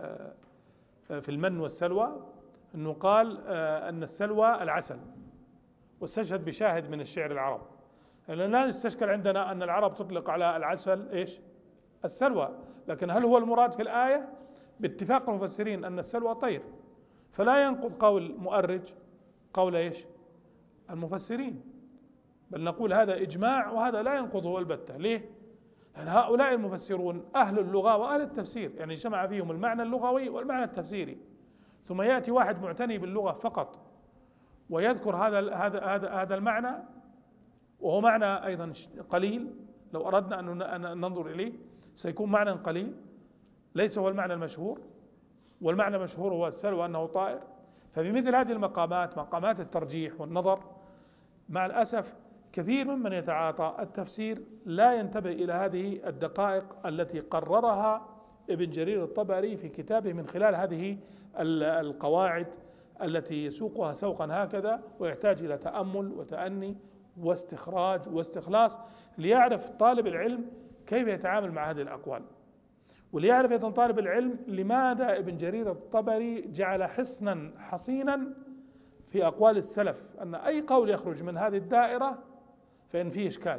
في المن والسلوى أنه قال أن السلوى العسل، واستشهد بشاهد من الشعر العرب. لأننا نستشكل عندنا أن العرب تطلق على العسل إيش؟ السلوى، لكن هل هو المراد في الآية؟ باتفاق المفسرين أن السلوى طير، فلا ينقض قول مؤرج قول إيش؟ المفسرين، بل نقول هذا إجماع وهذا لا ينقضه البتة. ليه؟ لأن هؤلاء المفسرون أهل اللغة وأهل التفسير، يعني جمع فيهم المعنى اللغوي والمعنى التفسيري. ثم يأتي واحد معتني باللغة فقط ويذكر هذا هذا هذا هذا المعنى، وهو معنى أيضا قليل، لو أردنا أن ننظر إليه سيكون معنى قليل، ليس هو المعنى المشهور، والمعنى المشهور هو السلوى أنه طائر. فبمثل هذه المقامات، مقامات الترجيح والنظر، مع الأسف كثير ممن يتعاطى التفسير لا ينتبه إلى هذه الدقائق التي قررها ابن جرير الطبري في كتابه من خلال هذه القواعد التي يسوقها سوقا هكذا، ويحتاج إلى تأمل وتأني واستخراج واستخلاص ليعرف طالب العلم كيف يتعامل مع هذه الأقوال، وليعرف أيضا طالب العلم لماذا ابن جرير الطبري جعل حصنا حصينا في أقوال السلف، أن أي قول يخرج من هذه الدائرة فإن فيه إشكال،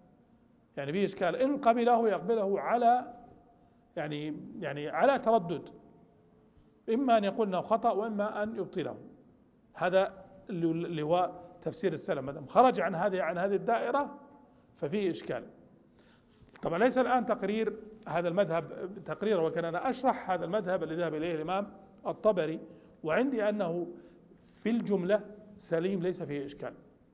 يعني فيه إشكال، إن قبله يقبله على يعني يعني على تردد، إما أن يقول أنه خطأ وإما أن يبطله. هذا اللي هو تفسير السلف، ما دام خرج عن هذه عن هذه الدائرة ففيه إشكال. طبعا ليس الآن تقرير هذا المذهب تقرير، وكان أنا أشرح هذا المذهب الذي ذهب إليه الإمام الطبري، وعندي أنه في الجملة سليم ليس فيه إشكال.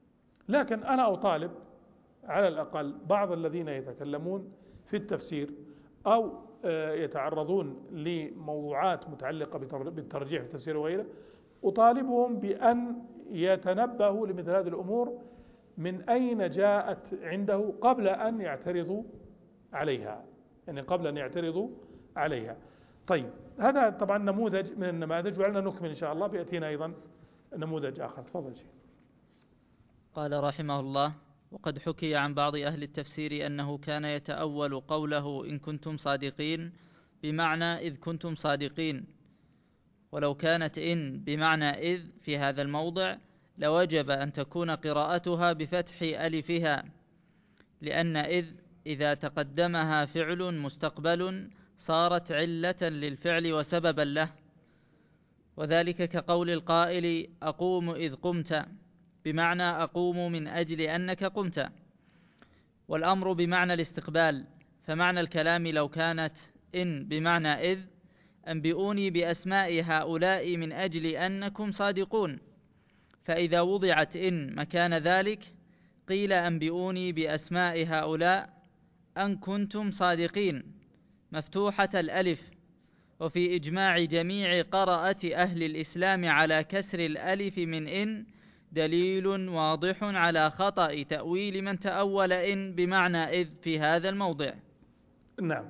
لكن أنا أطالب على الأقل بعض الذين يتكلمون في التفسير أو يتعرضون لموضوعات متعلقة بالترجيح في التفسير وغيره، أطالبهم بأن يتنبهوا لمثل هذه الأمور من أين جاءت عنده قبل أن يعترضوا عليها، يعني قبل أن يعترضوا عليها. طيب هذا طبعا نموذج من النماذج، وعلنا نكمل إن شاء الله بيأتينا أيضا نموذج آخر. تفضل شيء. قال رحمه الله: وقد حكي عن بعض أهل التفسير أنه كان يتأول قوله إن كنتم صادقين بمعنى إذ كنتم صادقين، ولو كانت إن بمعنى إذ في هذا الموضع لوجب أن تكون قراءتها بفتح ألفها، لأن إذ إذا تقدمها فعل مستقبل صارت علة للفعل وسببا له، وذلك كقول القائل أقوم إذ قمت، بمعنى أقوم من أجل أنك قمت. والأمر بمعنى الاستقبال، فمعنى الكلام لو كانت إن بمعنى إذ أنبئوني بأسماء هؤلاء من أجل أنكم صادقون، فإذا وضعت إن مكان ذلك قيل أنبئوني بأسماء هؤلاء أن كنتم صادقين مفتوحة الألف. وفي إجماع جميع قراءة أهل الإسلام على كسر الألف من إن دليل واضح على خطأ تأويل من تأول إن بمعنى إذ في هذا الموضع. نعم.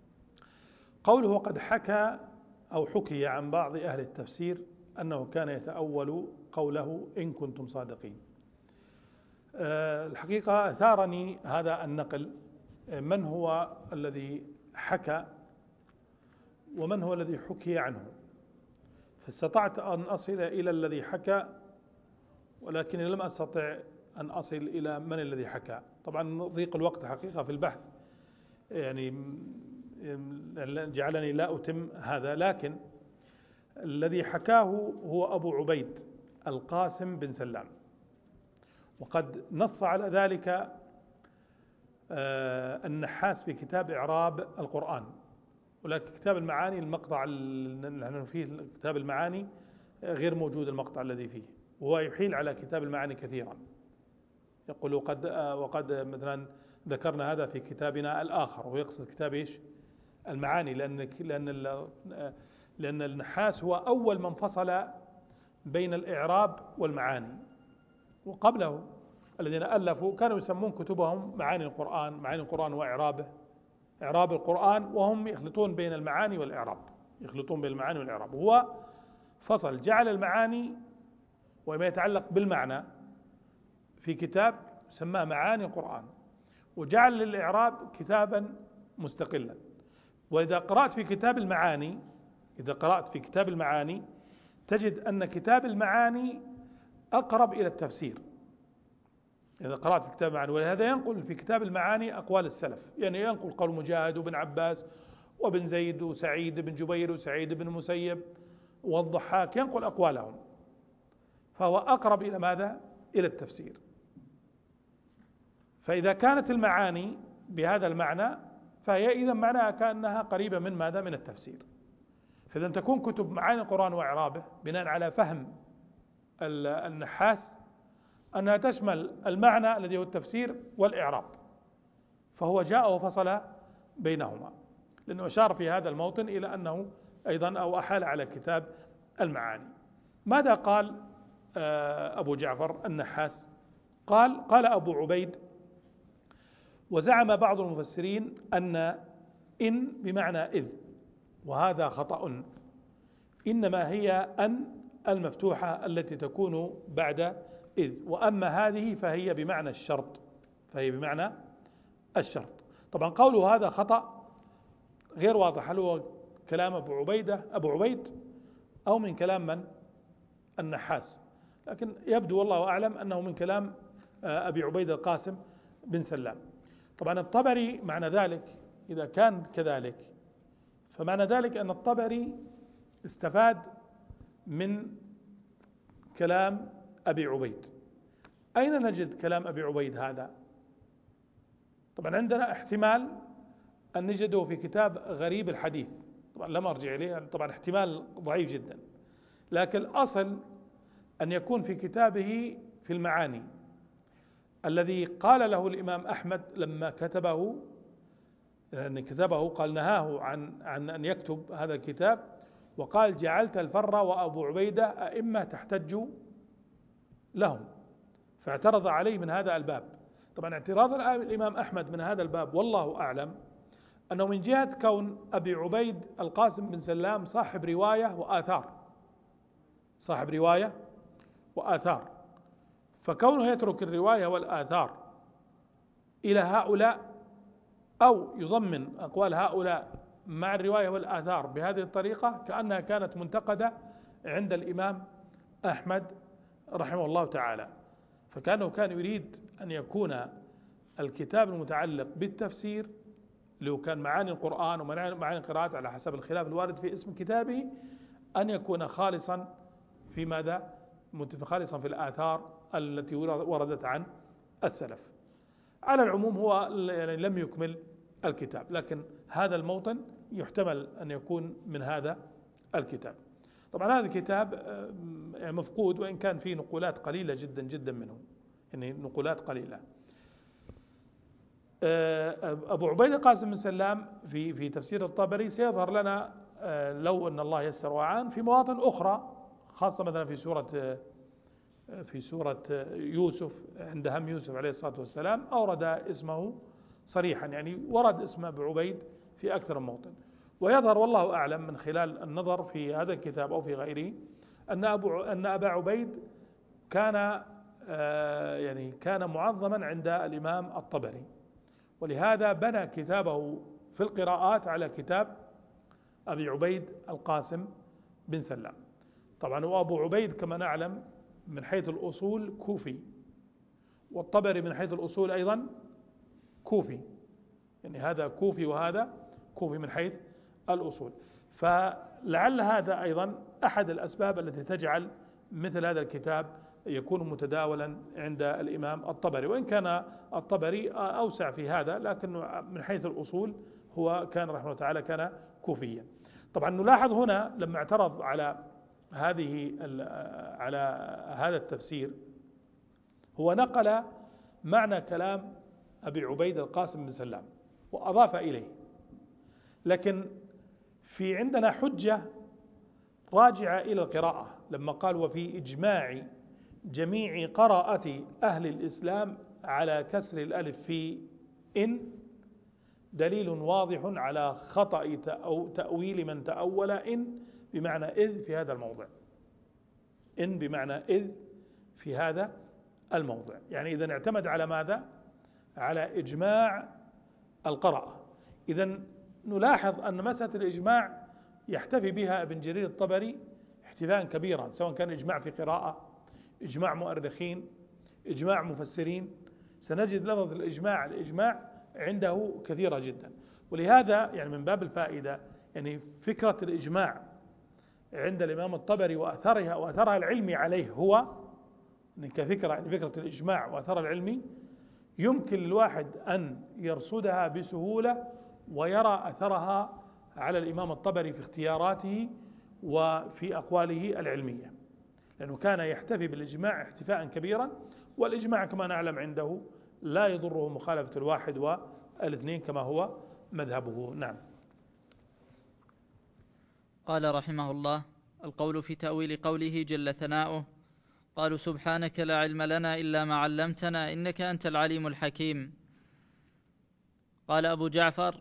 قوله قد حكى أو حكي عن بعض أهل التفسير أنه كان يتأول قوله إن كنتم صادقين. الحقيقة أثارني هذا النقل، من هو الذي حكى ومن هو الذي حكي عنه، فاستطعت أن أصل إلى الذي حكى، ولكن لم أستطع أن أصل إلى من الذي حكى. طبعا ضيق الوقت حقيقة في البحث يعني جعلني لا أتم هذا، لكن الذي حكاه هو أبو عبيد القاسم بن سلام، وقد نص على ذلك النحاس في كتاب إعراب القرآن. ولكن كتاب المعاني، المقطع اللي نحن فيه كتاب المعاني غير موجود المقطع الذي فيه، وهو يحيل على كتاب المعاني كثيرا، يقول وقد وقد مثلا ذكرنا هذا في كتابنا الآخر، وهو يقصد كتاب ايش؟ المعاني، لأن لأن لأن النحاس هو أول من فصل بين الإعراب والمعاني، وقبله الذين ألفوا كانوا يسمون كتبهم معاني القرآن، معاني القرآن وإعرابه، إعراب القرآن، وهم يخلطون بين المعاني والإعراب، يخلطون بين المعاني والإعراب. هو فصل، جعل المعاني وما يتعلق بالمعنى في كتاب سماه معاني القرآن، وجعل للإعراب كتابا مستقلا. وإذا قرأت في كتاب المعاني إذا قرأت في كتاب المعاني تجد أن كتاب المعاني أقرب إلى التفسير إذا قرأت في كتاب المعاني. ولهذا ينقل في كتاب المعاني أقوال السلف، يعني ينقل قول مجاهد وابن عباس وابن زيد وسعيد بن جبير وسعيد بن المسيب والضحاك، ينقل أقوالهم، فهو أقرب إلى ماذا؟ إلى التفسير. فإذا كانت المعاني بهذا المعنى فهي إذا معناها كأنها قريبة من ماذا؟ من التفسير. فإذا تكون كتب معاني القرآن وإعرابه بناء على فهم النحاس أنها تشمل المعنى الذي هو التفسير والإعراب، فهو جاء وفصل بينهما، لأنه أشار في هذا الموطن إلى أنه أيضا أو أحال على كتاب المعاني. ماذا قال أبو جعفر النحاس؟ قال قال أبو عبيد: وزعم بعض المفسرين أن إن بمعنى إذ، وهذا خطأ، إنما هي أن المفتوحة التي تكون بعد إذ، وأما هذه فهي بمعنى الشرط، فهي بمعنى الشرط. طبعا قوله هذا خطأ غير واضح، هل هو كلام أبو عبيدة أبو عبيد أو من كلام من؟ النحاس، لكن يبدو والله أعلم أنه من كلام أبي عبيدة القاسم بن سلام. طبعا الطبري معنى ذلك، إذا كان كذلك فمعنى ذلك أن الطبري استفاد من كلام أبي عبيد. أين نجد كلام أبي عبيد هذا؟ طبعا عندنا احتمال أن نجده في كتاب غريب الحديث، طبعا لم أرجع إليه، طبعا احتمال ضعيف جدا، لكن الأصل أن يكون في كتابه في المعاني الذي قال له الإمام أحمد لما كتبه، لأن كتبه قال نهاه عن عن أن يكتب هذا الكتاب، وقال: جعلت الفر وأبو عبيدة أئمة تحتج لهم، فاعترض عليه من هذا الباب. طبعا اعتراض الإمام أحمد من هذا الباب والله أعلم أنه من جهة كون أبي عبيد القاسم بن سلام صاحب رواية وآثار، صاحب رواية وآثار، فكونه يترك الرواية والآثار إلى هؤلاء أو يضمن أقوال هؤلاء مع الرواية والآثار بهذه الطريقة كأنها كانت منتقدة عند الإمام أحمد رحمه الله تعالى، فكانه كان يريد أن يكون الكتاب المتعلق بالتفسير اللي هو كان معاني القرآن ومعاني القراءات على حسب الخلاف الوارد في اسم كتابه أن يكون خالصا في ماذا؟ خالصا في الآثار التي وردت عن السلف. على العموم هو يعني لم يكمل الكتاب، لكن هذا الموطن يحتمل أن يكون من هذا الكتاب. طبعا هذا الكتاب مفقود، وإن كان فيه نقولات قليلة جدا جدا منه، يعني نقولات قليلة. أبو عبيدة القاسم بن سلام في في تفسير الطبري سيظهر لنا لو أن الله يسر وعان في مواطن أخرى، خاصة مثلا في سورة في سورة يوسف عند هم يوسف عليه الصلاة والسلام أورد اسمه صريحا، يعني ورد اسم أبو عبيد في أكثر من موطن. ويظهر والله أعلم من خلال النظر في هذا الكتاب أو في غيره أن أبو أن أبا عبيد كان يعني كان معظما عند الإمام الطبري، ولهذا بنى كتابه في القراءات على كتاب أبي عبيد القاسم بن سلام. طبعا وأبو عبيد كما نعلم من حيث الأصول كوفي، والطبري من حيث الأصول أيضا كوفي، يعني هذا كوفي وهذا كوفي من حيث الأصول. فلعل هذا أيضا أحد الأسباب التي تجعل مثل هذا الكتاب يكون متداولا عند الإمام الطبري، وإن كان الطبري أوسع في هذا، لكنه من حيث الأصول هو كان رحمه الله تعالى كان كوفيا. طبعا نلاحظ هنا لما اعترض على هذه على هذا التفسير، هو نقل معنى كلام أبي عبيد القاسم بن سلام وأضاف إليه، لكن في عندنا حجة راجعة إلى القراءة لما قال وفي إجماع جميع قراءة أهل الإسلام على كسر الألف في إن دليل واضح على خطأ أو تأويل من تأول إن بمعنى إذ في هذا الموضع. إن بمعنى إذ في هذا الموضع، يعني إذا اعتمد على ماذا؟ على إجماع القراءة. إذا نلاحظ أن مسألة الإجماع يحتفي بها ابن جرير الطبري احتفاء كبيرا، سواء كان إجماع في قراءة، إجماع مؤرخين، إجماع مفسرين. سنجد لفظ الإجماع الإجماع عنده كثيرة جدا، ولهذا يعني من باب الفائدة يعني فكرة الإجماع عند الإمام الطبري وأثرها وأثرها العلمي عليه هو كفكرة، يعني فكرة الإجماع وأثرها العلمي يمكن للواحد أن يرصدها بسهولة ويرى أثرها على الإمام الطبري في اختياراته وفي أقواله العلمية، لأنه كان يحتفي بالإجماع احتفاء كبيرا، والإجماع كما نعلم عنده لا يضره مخالفة الواحد والاثنين كما هو مذهبه. نعم. قال رحمه الله: القول في تأويل قوله جل ثناؤه: قالوا سبحانك لا علم لنا إلا ما علمتنا إنك أنت العليم الحكيم. قال أبو جعفر: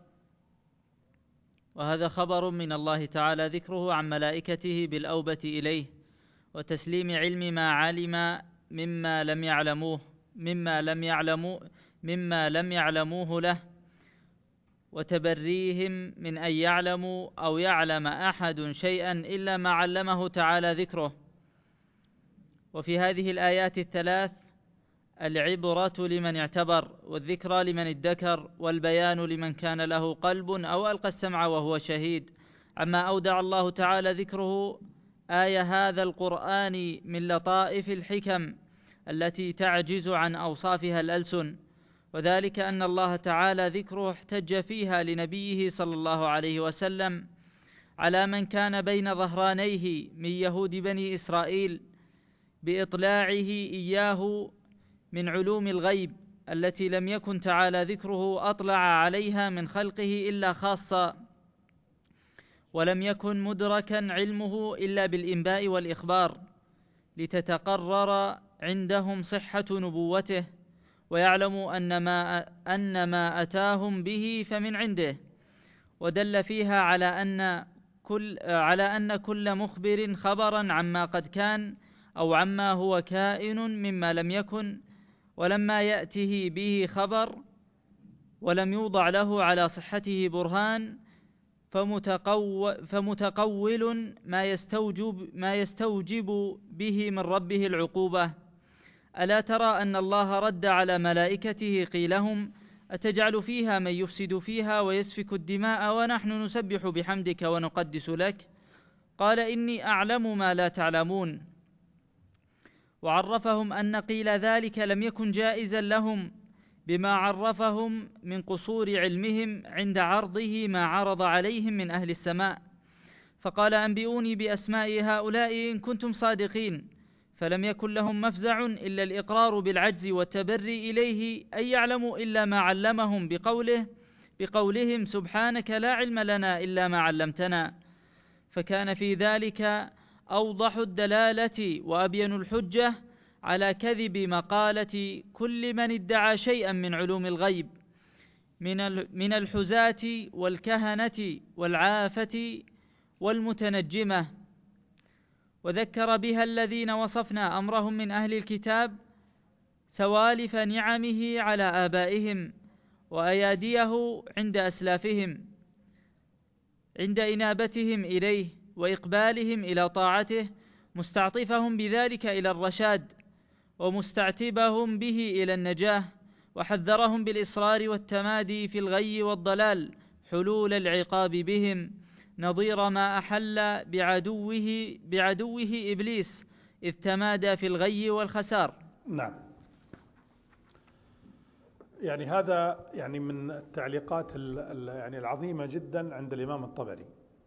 وهذا خبر من الله تعالى ذكره عن ملائكته بالأوبة إليه وتسليم علم ما علم مما لم يعلموه مما لم يعلموا مما لم يعلموه له، وتبريهم من أن يعلموا أو يعلم أحد شيئا إلا ما علمه تعالى ذكره. وفي هذه الآيات الثلاث العبرة لمن اعتبر، والذكرى لمن ادكر، والبيان لمن كان له قلب أو ألقى السمع وهو شهيد، عما أودع الله تعالى ذكره آية هذا القرآن من لطائف الحكم التي تعجز عن أوصافها الألسن، وذلك أن الله تعالى ذكره احتج فيها لنبيه صلى الله عليه وسلم على من كان بين ظهرانيه من يهود بني إسرائيل بإطلاعه إياه من علوم الغيب التي لم يكن تعالى ذكره أطلع عليها من خلقه إلا خاصة، ولم يكن مدركا علمه إلا بالإنباء والإخبار، لتتقرر عندهم صحة نبوته، ويعلموا أن ما, أن ما أتاهم به فمن عنده. ودل فيها على أن كل, على أن كل مخبر خبرا عما قد كان أو عما هو كائن مما لم يكن، ولما يأته به خبر ولم يوضع له على صحته برهان فمتقو فمتقول ما يستوجب, ما يستوجب به من ربه العقوبة. ألا ترى أن الله رد على ملائكته قيلهم: أتجعل فيها من يفسد فيها ويسفك الدماء ونحن نسبح بحمدك ونقدس لك؟ قال: إني أعلم ما لا تعلمون. وعرفهم أن قيل ذلك لم يكن جائزا لهم بما عرفهم من قصور علمهم عند عرضه ما عرض عليهم من أهل السماء، فقال: أنبئوني بأسماء هؤلاء إن كنتم صادقين، فلم يكن لهم مفزع إلا الإقرار بالعجز والتبري إليه أن يعلموا إلا ما علمهم بقوله بقولهم سبحانك لا علم لنا إلا ما علمتنا. فكان في ذلك أوضح الدلالة وأبين الحجة على كذب مقالة كل من ادعى شيئا من علوم الغيب من الحزاة والكهنة والعافة والمتنجمة. وذكر بها الذين وصفنا أمرهم من أهل الكتاب سوالف نعمه على آبائهم وأياديه عند أسلافهم عند إنابتهم إليه وإقبالهم إلى طاعته، مستعطفهم بذلك إلى الرشاد ومستعتبهم به إلى النجاة، وحذرهم بالإصرار والتمادي في الغي والضلال حلول العقاب بهم، نظير ما أحل بعدوه, بعدوه إبليس إذ تمادى في الغي والخسار. نعم. يعني هذا يعني من التعليقات يعني العظيمة جدا عند الإمام الطبري،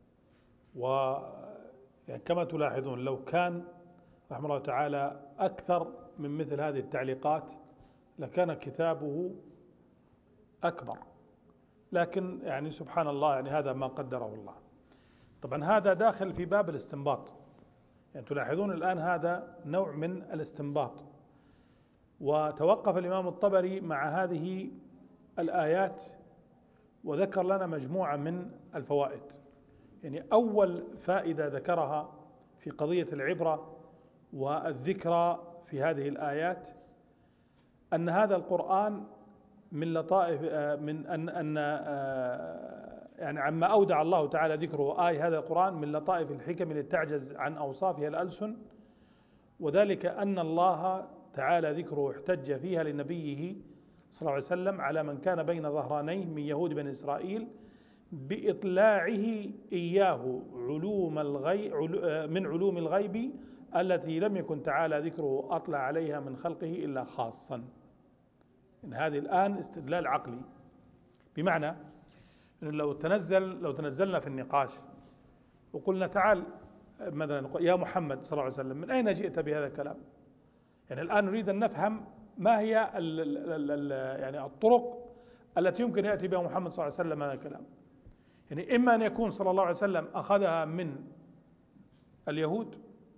وكما تلاحظون لو كان رحمه الله تعالى أكثر من مثل هذه التعليقات لكان كتابه أكبر، لكن يعني سبحان الله يعني هذا ما قدره الله. طبعا هذا داخل في باب الاستنباط، يعني تلاحظون الآن هذا نوع من الاستنباط. وتوقف الإمام الطبري مع هذه الآيات وذكر لنا مجموعة من الفوائد. يعني أول فائدة ذكرها في قضية العبرة والذكرى في هذه الآيات أن هذا القرآن من لطائف من أن أن يعني عما أودع الله تعالى ذكره آي هذا القرآن من لطائف الحكم التي تعجز عن أوصافها الألسن، وذلك أن الله تعالى ذكره احتج فيها لنبيه صلى الله عليه وسلم على من كان بين ظهرانيه من يهود بني إسرائيل بإطلاعه إياه علوم الغيب من علوم الغيب التي لم يكن تعالى ذكره أطلع عليها من خلقه إلا خاصا. إن هذه الآن استدلال عقلي، بمعنى أنه لو تنزل لو تنزلنا في النقاش وقلنا تعال مثلا يا محمد صلى الله عليه وسلم من أين جئت بهذا الكلام؟ يعني الآن نريد أن نفهم ما هي ال ال ال يعني الطرق التي يمكن يأتي بها محمد صلى الله عليه وسلم هذا الكلام. يعني إما أن يكون صلى الله عليه وسلم أخذها من اليهود،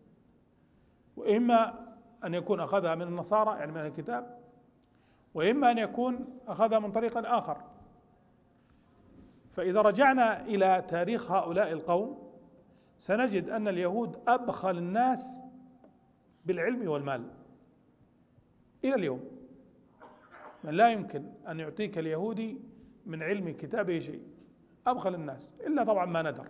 وإما أن يكون أخذها من النصارى يعني من الكتاب، وإما أن يكون أخذها من طريق آخر. فإذا رجعنا إلى تاريخ هؤلاء القوم سنجد أن اليهود أبخل الناس بالعلم والمال إلى اليوم. من لا يمكن أن يعطيك اليهودي من علم كتابه شيء، أبخل الناس إلا طبعا ما ندر.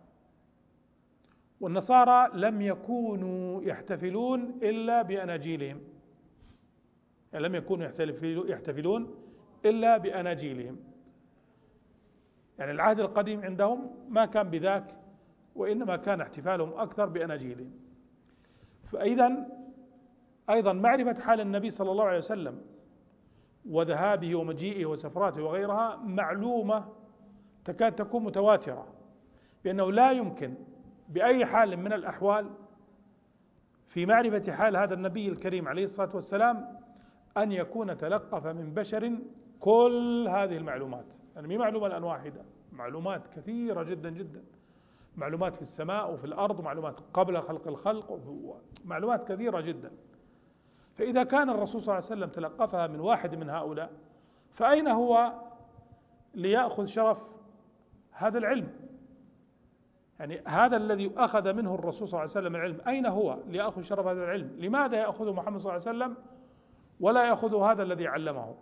والنصارى لم يكونوا يحتفلون إلا بأناجيلهم، يعني لم يكونوا يحتفلون إلا بأناجيلهم. يعني العهد القديم عندهم ما كان بذاك، وإنما كان احتفالهم أكثر بأناجيلهم. فإذا أيضا معرفة حال النبي صلى الله عليه وسلم وذهابه ومجيئه وسفراته وغيرها معلومة تكاد تكون متواترة، بأنه لا يمكن بأي حال من الأحوال في معرفة حال هذا النبي الكريم عليه الصلاة والسلام أن يكون تلقف من بشر كل هذه المعلومات. يعني مي معلومة الآن واحدة، معلومات كثيرة جدا جدا، معلومات في السماء وفي الأرض، معلومات قبل خلق الخلق، معلومات كثيرة جدا. فإذا كان الرسول صلى الله عليه وسلم تلقفها من واحد من هؤلاء فأين هو ليأخذ شرف هذا العلم؟ يعني هذا الذي أخذ منه الرسول صلى الله عليه وسلم العلم أين هو ليأخذ شرف هذا العلم؟ لماذا يأخذ محمد صلى الله عليه وسلم ولا يأخذ هذا الذي علمه؟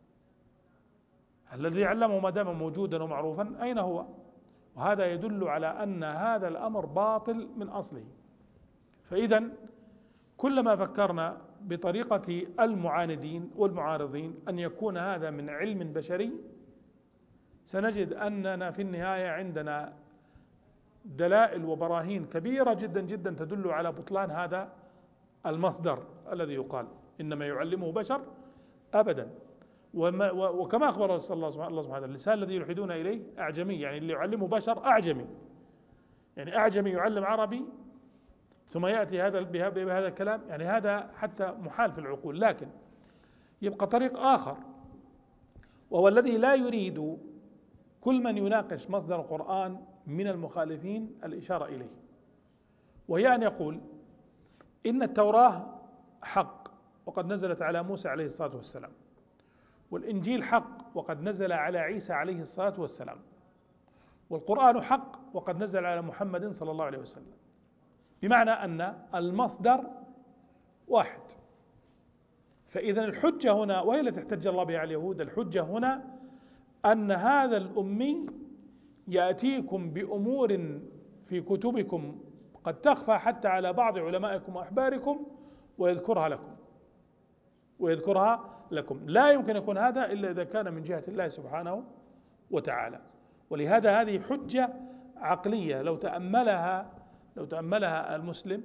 الذي علمه ما دام موجودا ومعروفا أين هو؟ وهذا يدل على أن هذا الأمر باطل من أصله. فإذا كلما فكرنا بطريقة المعاندين والمعارضين أن يكون هذا من علم بشري سنجد أننا في النهاية عندنا دلائل وبراهين كبيرة جدا جدا تدل على بطلان هذا المصدر الذي يقال إنما يعلمه بشر أبدا. وكما أخبر الله سبحانه وتعالى اللسان الذي يلحدون إليه أعجمي، يعني اللي يعلمه بشر أعجمي، يعني أعجمي يعلم عربي ثم يأتي هذا بهذا الكلام، يعني هذا حتى محال في العقول. لكن يبقى طريق آخر وهو الذي لا يريد كل من يناقش مصدر القرآن من المخالفين الإشارة إليه، وهي أن يقول إن التوراة حق وقد نزلت على موسى عليه الصلاة والسلام، والإنجيل حق وقد نزل على عيسى عليه الصلاة والسلام، والقرآن حق وقد نزل على محمد صلى الله عليه وسلم. بمعنى أن المصدر واحد. فإذا الحجة هنا، وهي التي احتج الله بها على اليهود، الحجة هنا أن هذا الأمي يأتيكم بأمور في كتبكم قد تخفى حتى على بعض علمائكم وأحباركم ويذكرها لكم ويذكرها لكم لا يمكن يكون هذا إلا إذا كان من جهة الله سبحانه وتعالى. ولهذا هذه حجة عقلية لو تأملها لو تأملها المسلم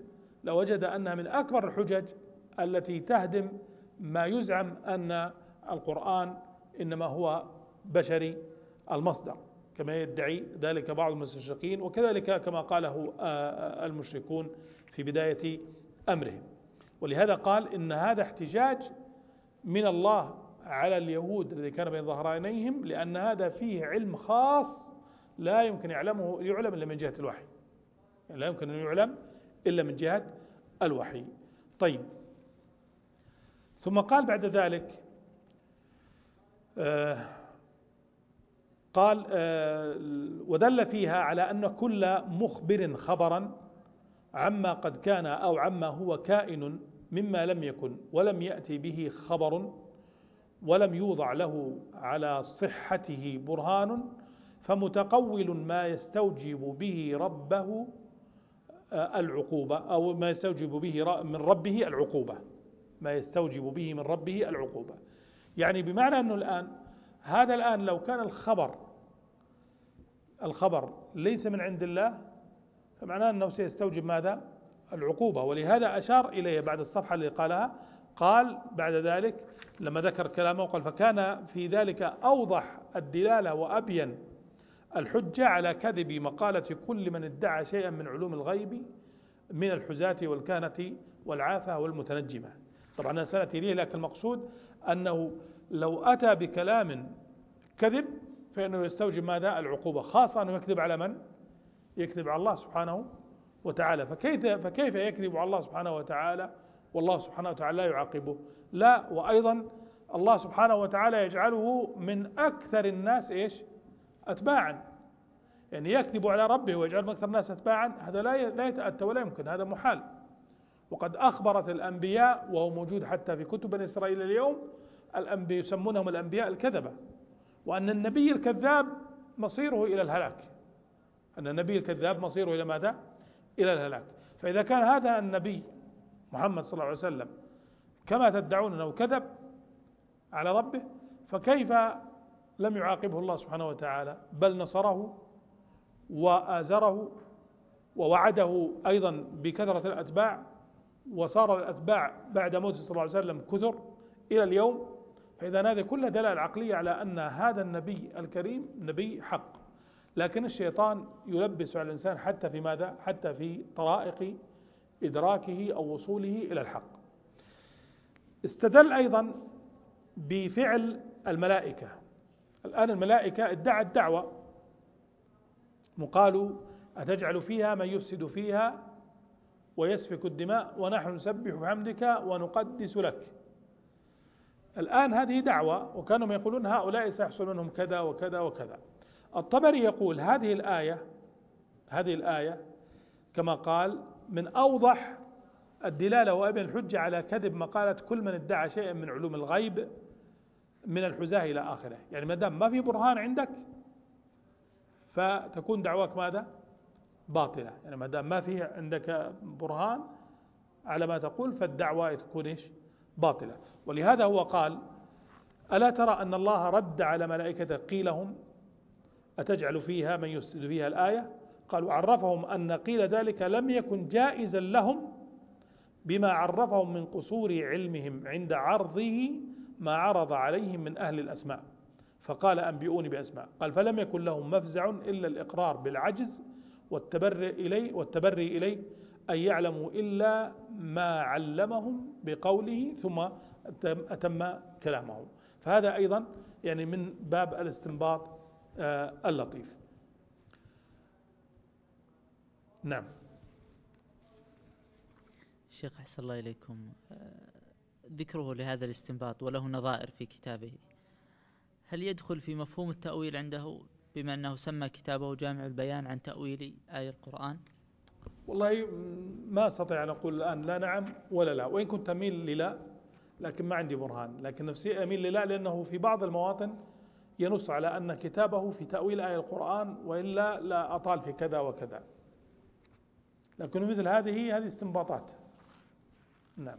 لوجد أنها من أكبر الحجج التي تهدم ما يزعم أن القرآن إنما هو بشري المصدر، كما يدعي ذلك بعض المستشرقين، وكذلك كما قاله المشركون في بداية أمرهم. ولهذا قال إن هذا احتجاج من الله على اليهود الذي كان بين ظهرانيهم، لأن هذا فيه علم خاص لا يمكن يعلمه يعلم إلا من جهة الوحي، يعني لا يمكن أن يعلم إلا من جهة الوحي. طيب، ثم قال بعد ذلك آه قال آه ودل فيها على أن كل مخبر خبرا عما قد كان أو عما هو كائن مما لم يكن ولم يأتي به خبر ولم يوضع له على صحته برهان فمتقول ما يستوجب به ربه العقوبة، أو ما يستوجب به من ربه العقوبة، ما يستوجب به من ربه العقوبة. يعني بمعنى أنه الآن هذا الآن لو كان الخبر الخبر ليس من عند الله فمعناه أنه سيستوجب ماذا؟ العقوبة. ولهذا أشار إليه بعد الصفحة اللي قالها، قال بعد ذلك لما ذكر كلامه قال فكان في ذلك أوضح الدلالة وأبين الحجة على كذب مقالة كل من ادعى شيئا من علوم الغيب من الحزاة والكهنة والعافة والمتنجمة. طبعا أنا سنأتي إليه، لكن المقصود أنه لو أتى بكلام كذب فإنه يستوجب ماذا؟ العقوبة، خاصة أنه يكذب على من؟ يكذب على الله سبحانه وتعالى. فكيف, فكيف يكذب على الله سبحانه وتعالى والله سبحانه وتعالى لا يعاقبه؟ لا، وأيضا الله سبحانه وتعالى يجعله من أكثر الناس إيش؟ أتباعا، يعني يكذب على ربه ويجعل من أكثر الناس أتباعا، هذا لا لا يتأتى ولا يمكن، هذا محال. وقد أخبرت الأنبياء، وهو موجود حتى في كتب بني إسرائيل اليوم، الأنبياء يسمونهم الأنبياء الكذبة، وأن النبي الكذاب مصيره إلى الهلاك، أن النبي الكذاب مصيره إلى ماذا؟ إلى الهلاك. فإذا كان هذا النبي محمد صلى الله عليه وسلم كما تدعون أنه كذب على ربه، فكيف لم يعاقبه الله سبحانه وتعالى، بل نصره وآزره ووعده أيضا بكثرة الأتباع، وصار الأتباع بعد موته صلى الله عليه وسلم كثر إلى اليوم. فإذا هذه كلها دلالة عقلية على أن هذا النبي الكريم نبي حق، لكن الشيطان يلبس على الإنسان حتى في ماذا؟ حتى في طرائق إدراكه أو وصوله إلى الحق. استدل أيضا بفعل الملائكة. الآن الملائكة ادعت دعوة، وقالوا أتجعل فيها من يفسد فيها ويسفك الدماء ونحن نسبح بحمدك ونقدس لك. الآن هذه دعوة، وكانوا يقولون هؤلاء سيحصل منهم كذا وكذا وكذا. الطبري يقول هذه الآية هذه الآية كما قال من أوضح الدلالة وأبين الحجة على كذب مقالة كل من ادعى شيئا من علوم الغيب من الحزاه إلى آخره. يعني ما دام ما في برهان عندك فتكون دعواك ماذا؟ باطلة. يعني ما دام ما في عندك برهان على ما تقول فالدعوة تكون إيش؟ باطلة. ولهذا هو قال ألا ترى أن الله رد على ملائكته قيلهم أتجعل فيها من يفسد فيها الآية؟ قال وعرفهم أن قيل ذلك لم يكن جائزا لهم بما عرفهم من قصور علمهم عند عرضه ما عرض عليهم من أهل الأسماء، فقال أنبئوني بأسماء. قال فلم يكن لهم مفزع إلا الإقرار بالعجز والتبرئ إليه والتبري إليه أن يعلموا إلا ما علمهم بقوله ثم أتم كلامهم. فهذا أيضا يعني من باب الاستنباط آه اللطيف. نعم. شيخ أحسن الله إليكم، ذكره لهذا الاستنباط وله نظائر في كتابه، هل يدخل في مفهوم التأويل عنده بما أنه سمى كتابه جامع البيان عن تأويل آية القرآن؟ والله ما أستطيع أن أقول الآن لا نعم ولا لا، وإن كنت أميل للا لكن ما عندي برهان، لكن نفسي أميل للا لأنه في بعض المواطن ينص على أن كتابه في تأويل آية القرآن وإلا لا أطال في كذا وكذا، لكن مثل هذه هذه استنباطات. نعم.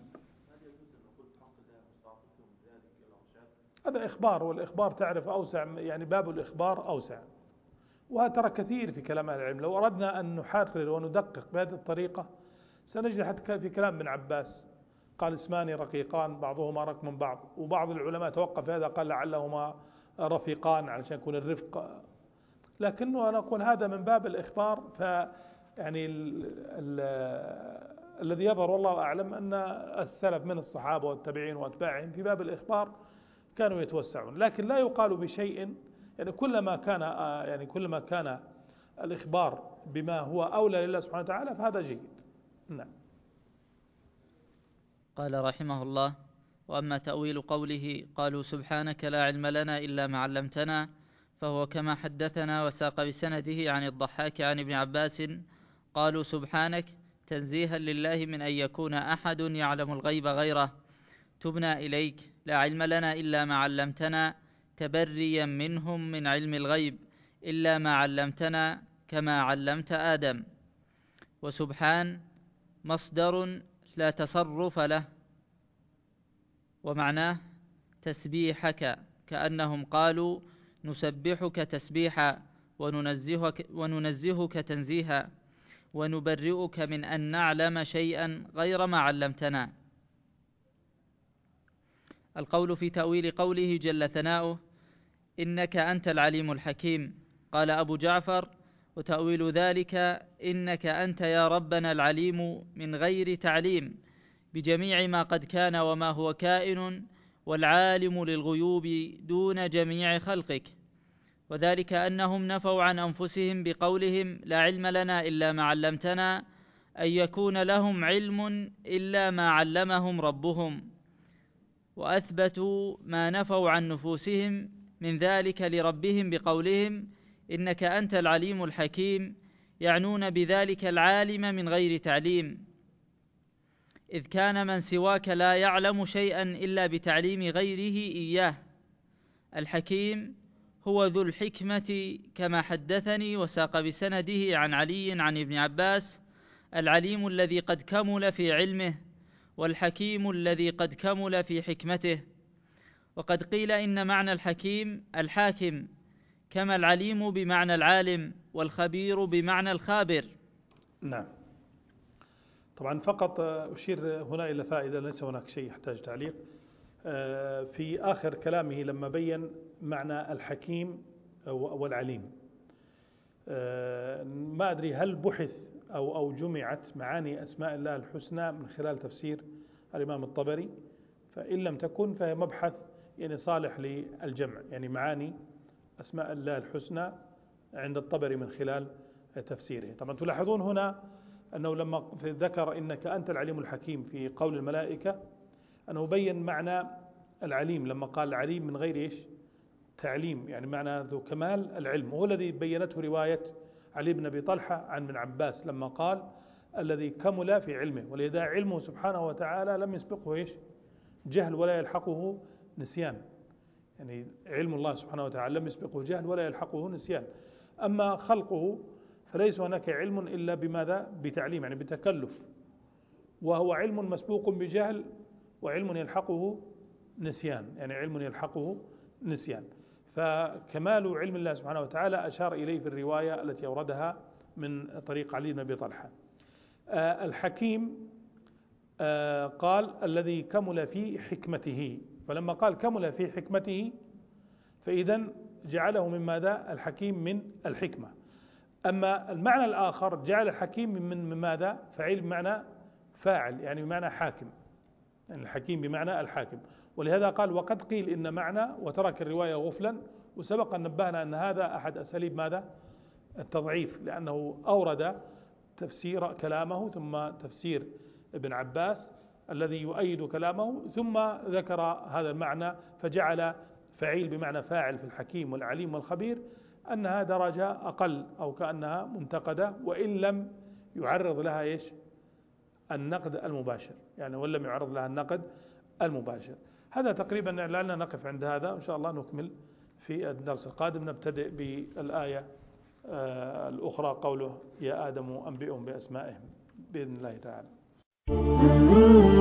هذا إخبار، والإخبار تعرف أوسع، يعني باب الإخبار أوسع، وترى كثير في كلام أهل العلم. لو أردنا أن نحرر وندقق بهذه الطريقة سنجد حتى في كلام ابن عباس قال اسمان رقيقان بعضهما رق من بعض، وبعض العلماء توقف هذا قال لعلهما رفيقان علشان يكون الرفق، لكنه أنا أقول هذا من باب الإخبار. ف يعني ال ال الذي يظهر والله أعلم أن السلف من الصحابة والتابعين وأتباعهم في باب الإخبار كانوا يتوسعون، لكن لا يقال بشيء يعني كلما كان يعني كلما كان الإخبار بما هو أولى لله سبحانه وتعالى فهذا جيد. نعم. قال رحمه الله: وأما تأويل قوله قالوا سبحانك لا علم لنا إلا ما علمتنا، فهو كما حدثنا وساق بسنده عن الضحاك عن ابن عباس قالوا سبحانك تنزيها لله من أن يكون أحد يعلم الغيب غيره، تبنا إليك لا علم لنا إلا ما علمتنا، تبريا منهم من علم الغيب إلا ما علمتنا كما علمت آدم. وسبحان مصدر لا تصرف له، ومعناه تسبيحك، كأنهم قالوا نسبحك تسبيحا وننزهك, وننزهك تنزيها ونبرئك من أن نعلم شيئا غير ما علمتنا. القول في تأويل قوله جل ثناؤه إنك أنت العليم الحكيم. قال أبو جعفر: وتأويل ذلك إنك أنت يا ربنا العليم من غير تعليم بجميع ما قد كان وما هو كائن، والعالم للغيوب دون جميع خلقك. وذلك أنهم نفوا عن أنفسهم بقولهم لا علم لنا إلا ما علمتنا أن يكون لهم علم إلا ما علمهم ربهم، وأثبتوا ما نفوا عن نفوسهم من ذلك لربهم بقولهم إنك أنت العليم الحكيم، يعنون بذلك العالم من غير تعليم، إذ كان من سواك لا يعلم شيئا إلا بتعليم غيره إياه. الحكيم هو ذو الحكمة كما حدثني وساق بسنده عن علي عن ابن عباس: العليم الذي قد كمل في علمه، والحكيم الذي قد كمل في حكمته. وقد قيل إن معنى الحكيم الحاكم، كما العليم بمعنى العالم، والخبير بمعنى الخابر. نعم. طبعا فقط أشير هنا إلى فائدة، ليس هناك شيء يحتاج تعليق. في آخر كلامه لما بين معنى الحكيم والعليم، ما أدري هل بحث أو أو جمعت معاني أسماء الله الحسنى من خلال تفسير الإمام الطبري، فإن لم تكن فهي مبحث يعني صالح للجمع، يعني معاني أسماء الله الحسنى عند الطبري من خلال تفسيره. طبعا تلاحظون هنا أنه لما ذكر إنك أنت العليم الحكيم في قول الملائكة أنه بين معنى العليم لما قال العليم من غير إيش تعليم، يعني معنى ذو كمال العلم، وهو الذي بينته رواية علي بن أبي طلحة عن ابن عباس لما قال الذي كمل في علمه، ولذا علمه سبحانه وتعالى لم يسبقه إيش جهل ولا يلحقه نسيان، يعني علم الله سبحانه وتعالى لم يسبقه جهل ولا يلحقه نسيان. أما خلقه فليس هناك علم إلا بماذا؟ بتعليم، يعني بتكلف، وهو علم مسبوق بجهل وعلم يلحقه نسيان، يعني علم يلحقه نسيان. فكمال علم الله سبحانه وتعالى أشار إليه في الرواية التي أوردها من طريق علي بن أبي طلحة. آه الحكيم آه قال الذي كمل في حكمته، فلما قال كمل في حكمته فإذن جعله من ماذا؟ الحكيم من الحكمة. أما المعنى الآخر جعل الحكيم من من ماذا؟ فعيل بمعنى فاعل، يعني بمعنى حاكم، يعني الحكيم بمعنى الحاكم. ولهذا قال وقد قيل إن معنى، وترك الرواية غفلا، وسبق أن نبهنا أن هذا أحد أساليب ماذا؟ التضعيف، لأنه أورد تفسير كلامه ثم تفسير ابن عباس الذي يؤيد كلامه، ثم ذكر هذا المعنى فجعل فعيل بمعنى فاعل في الحكيم والعليم والخبير أنها درجة أقل أو كأنها منتقدة، وإن لم يعرض لها إيش؟ النقد المباشر، يعني وإن لم يعرض لها النقد المباشر. هذا تقريبا لعلنا نقف عند هذا، إن شاء الله نكمل في الدرس القادم. نبتدئ بالآية الأخرى قوله يا آدم أنبئهم بأسمائهم بإذن الله تعالى.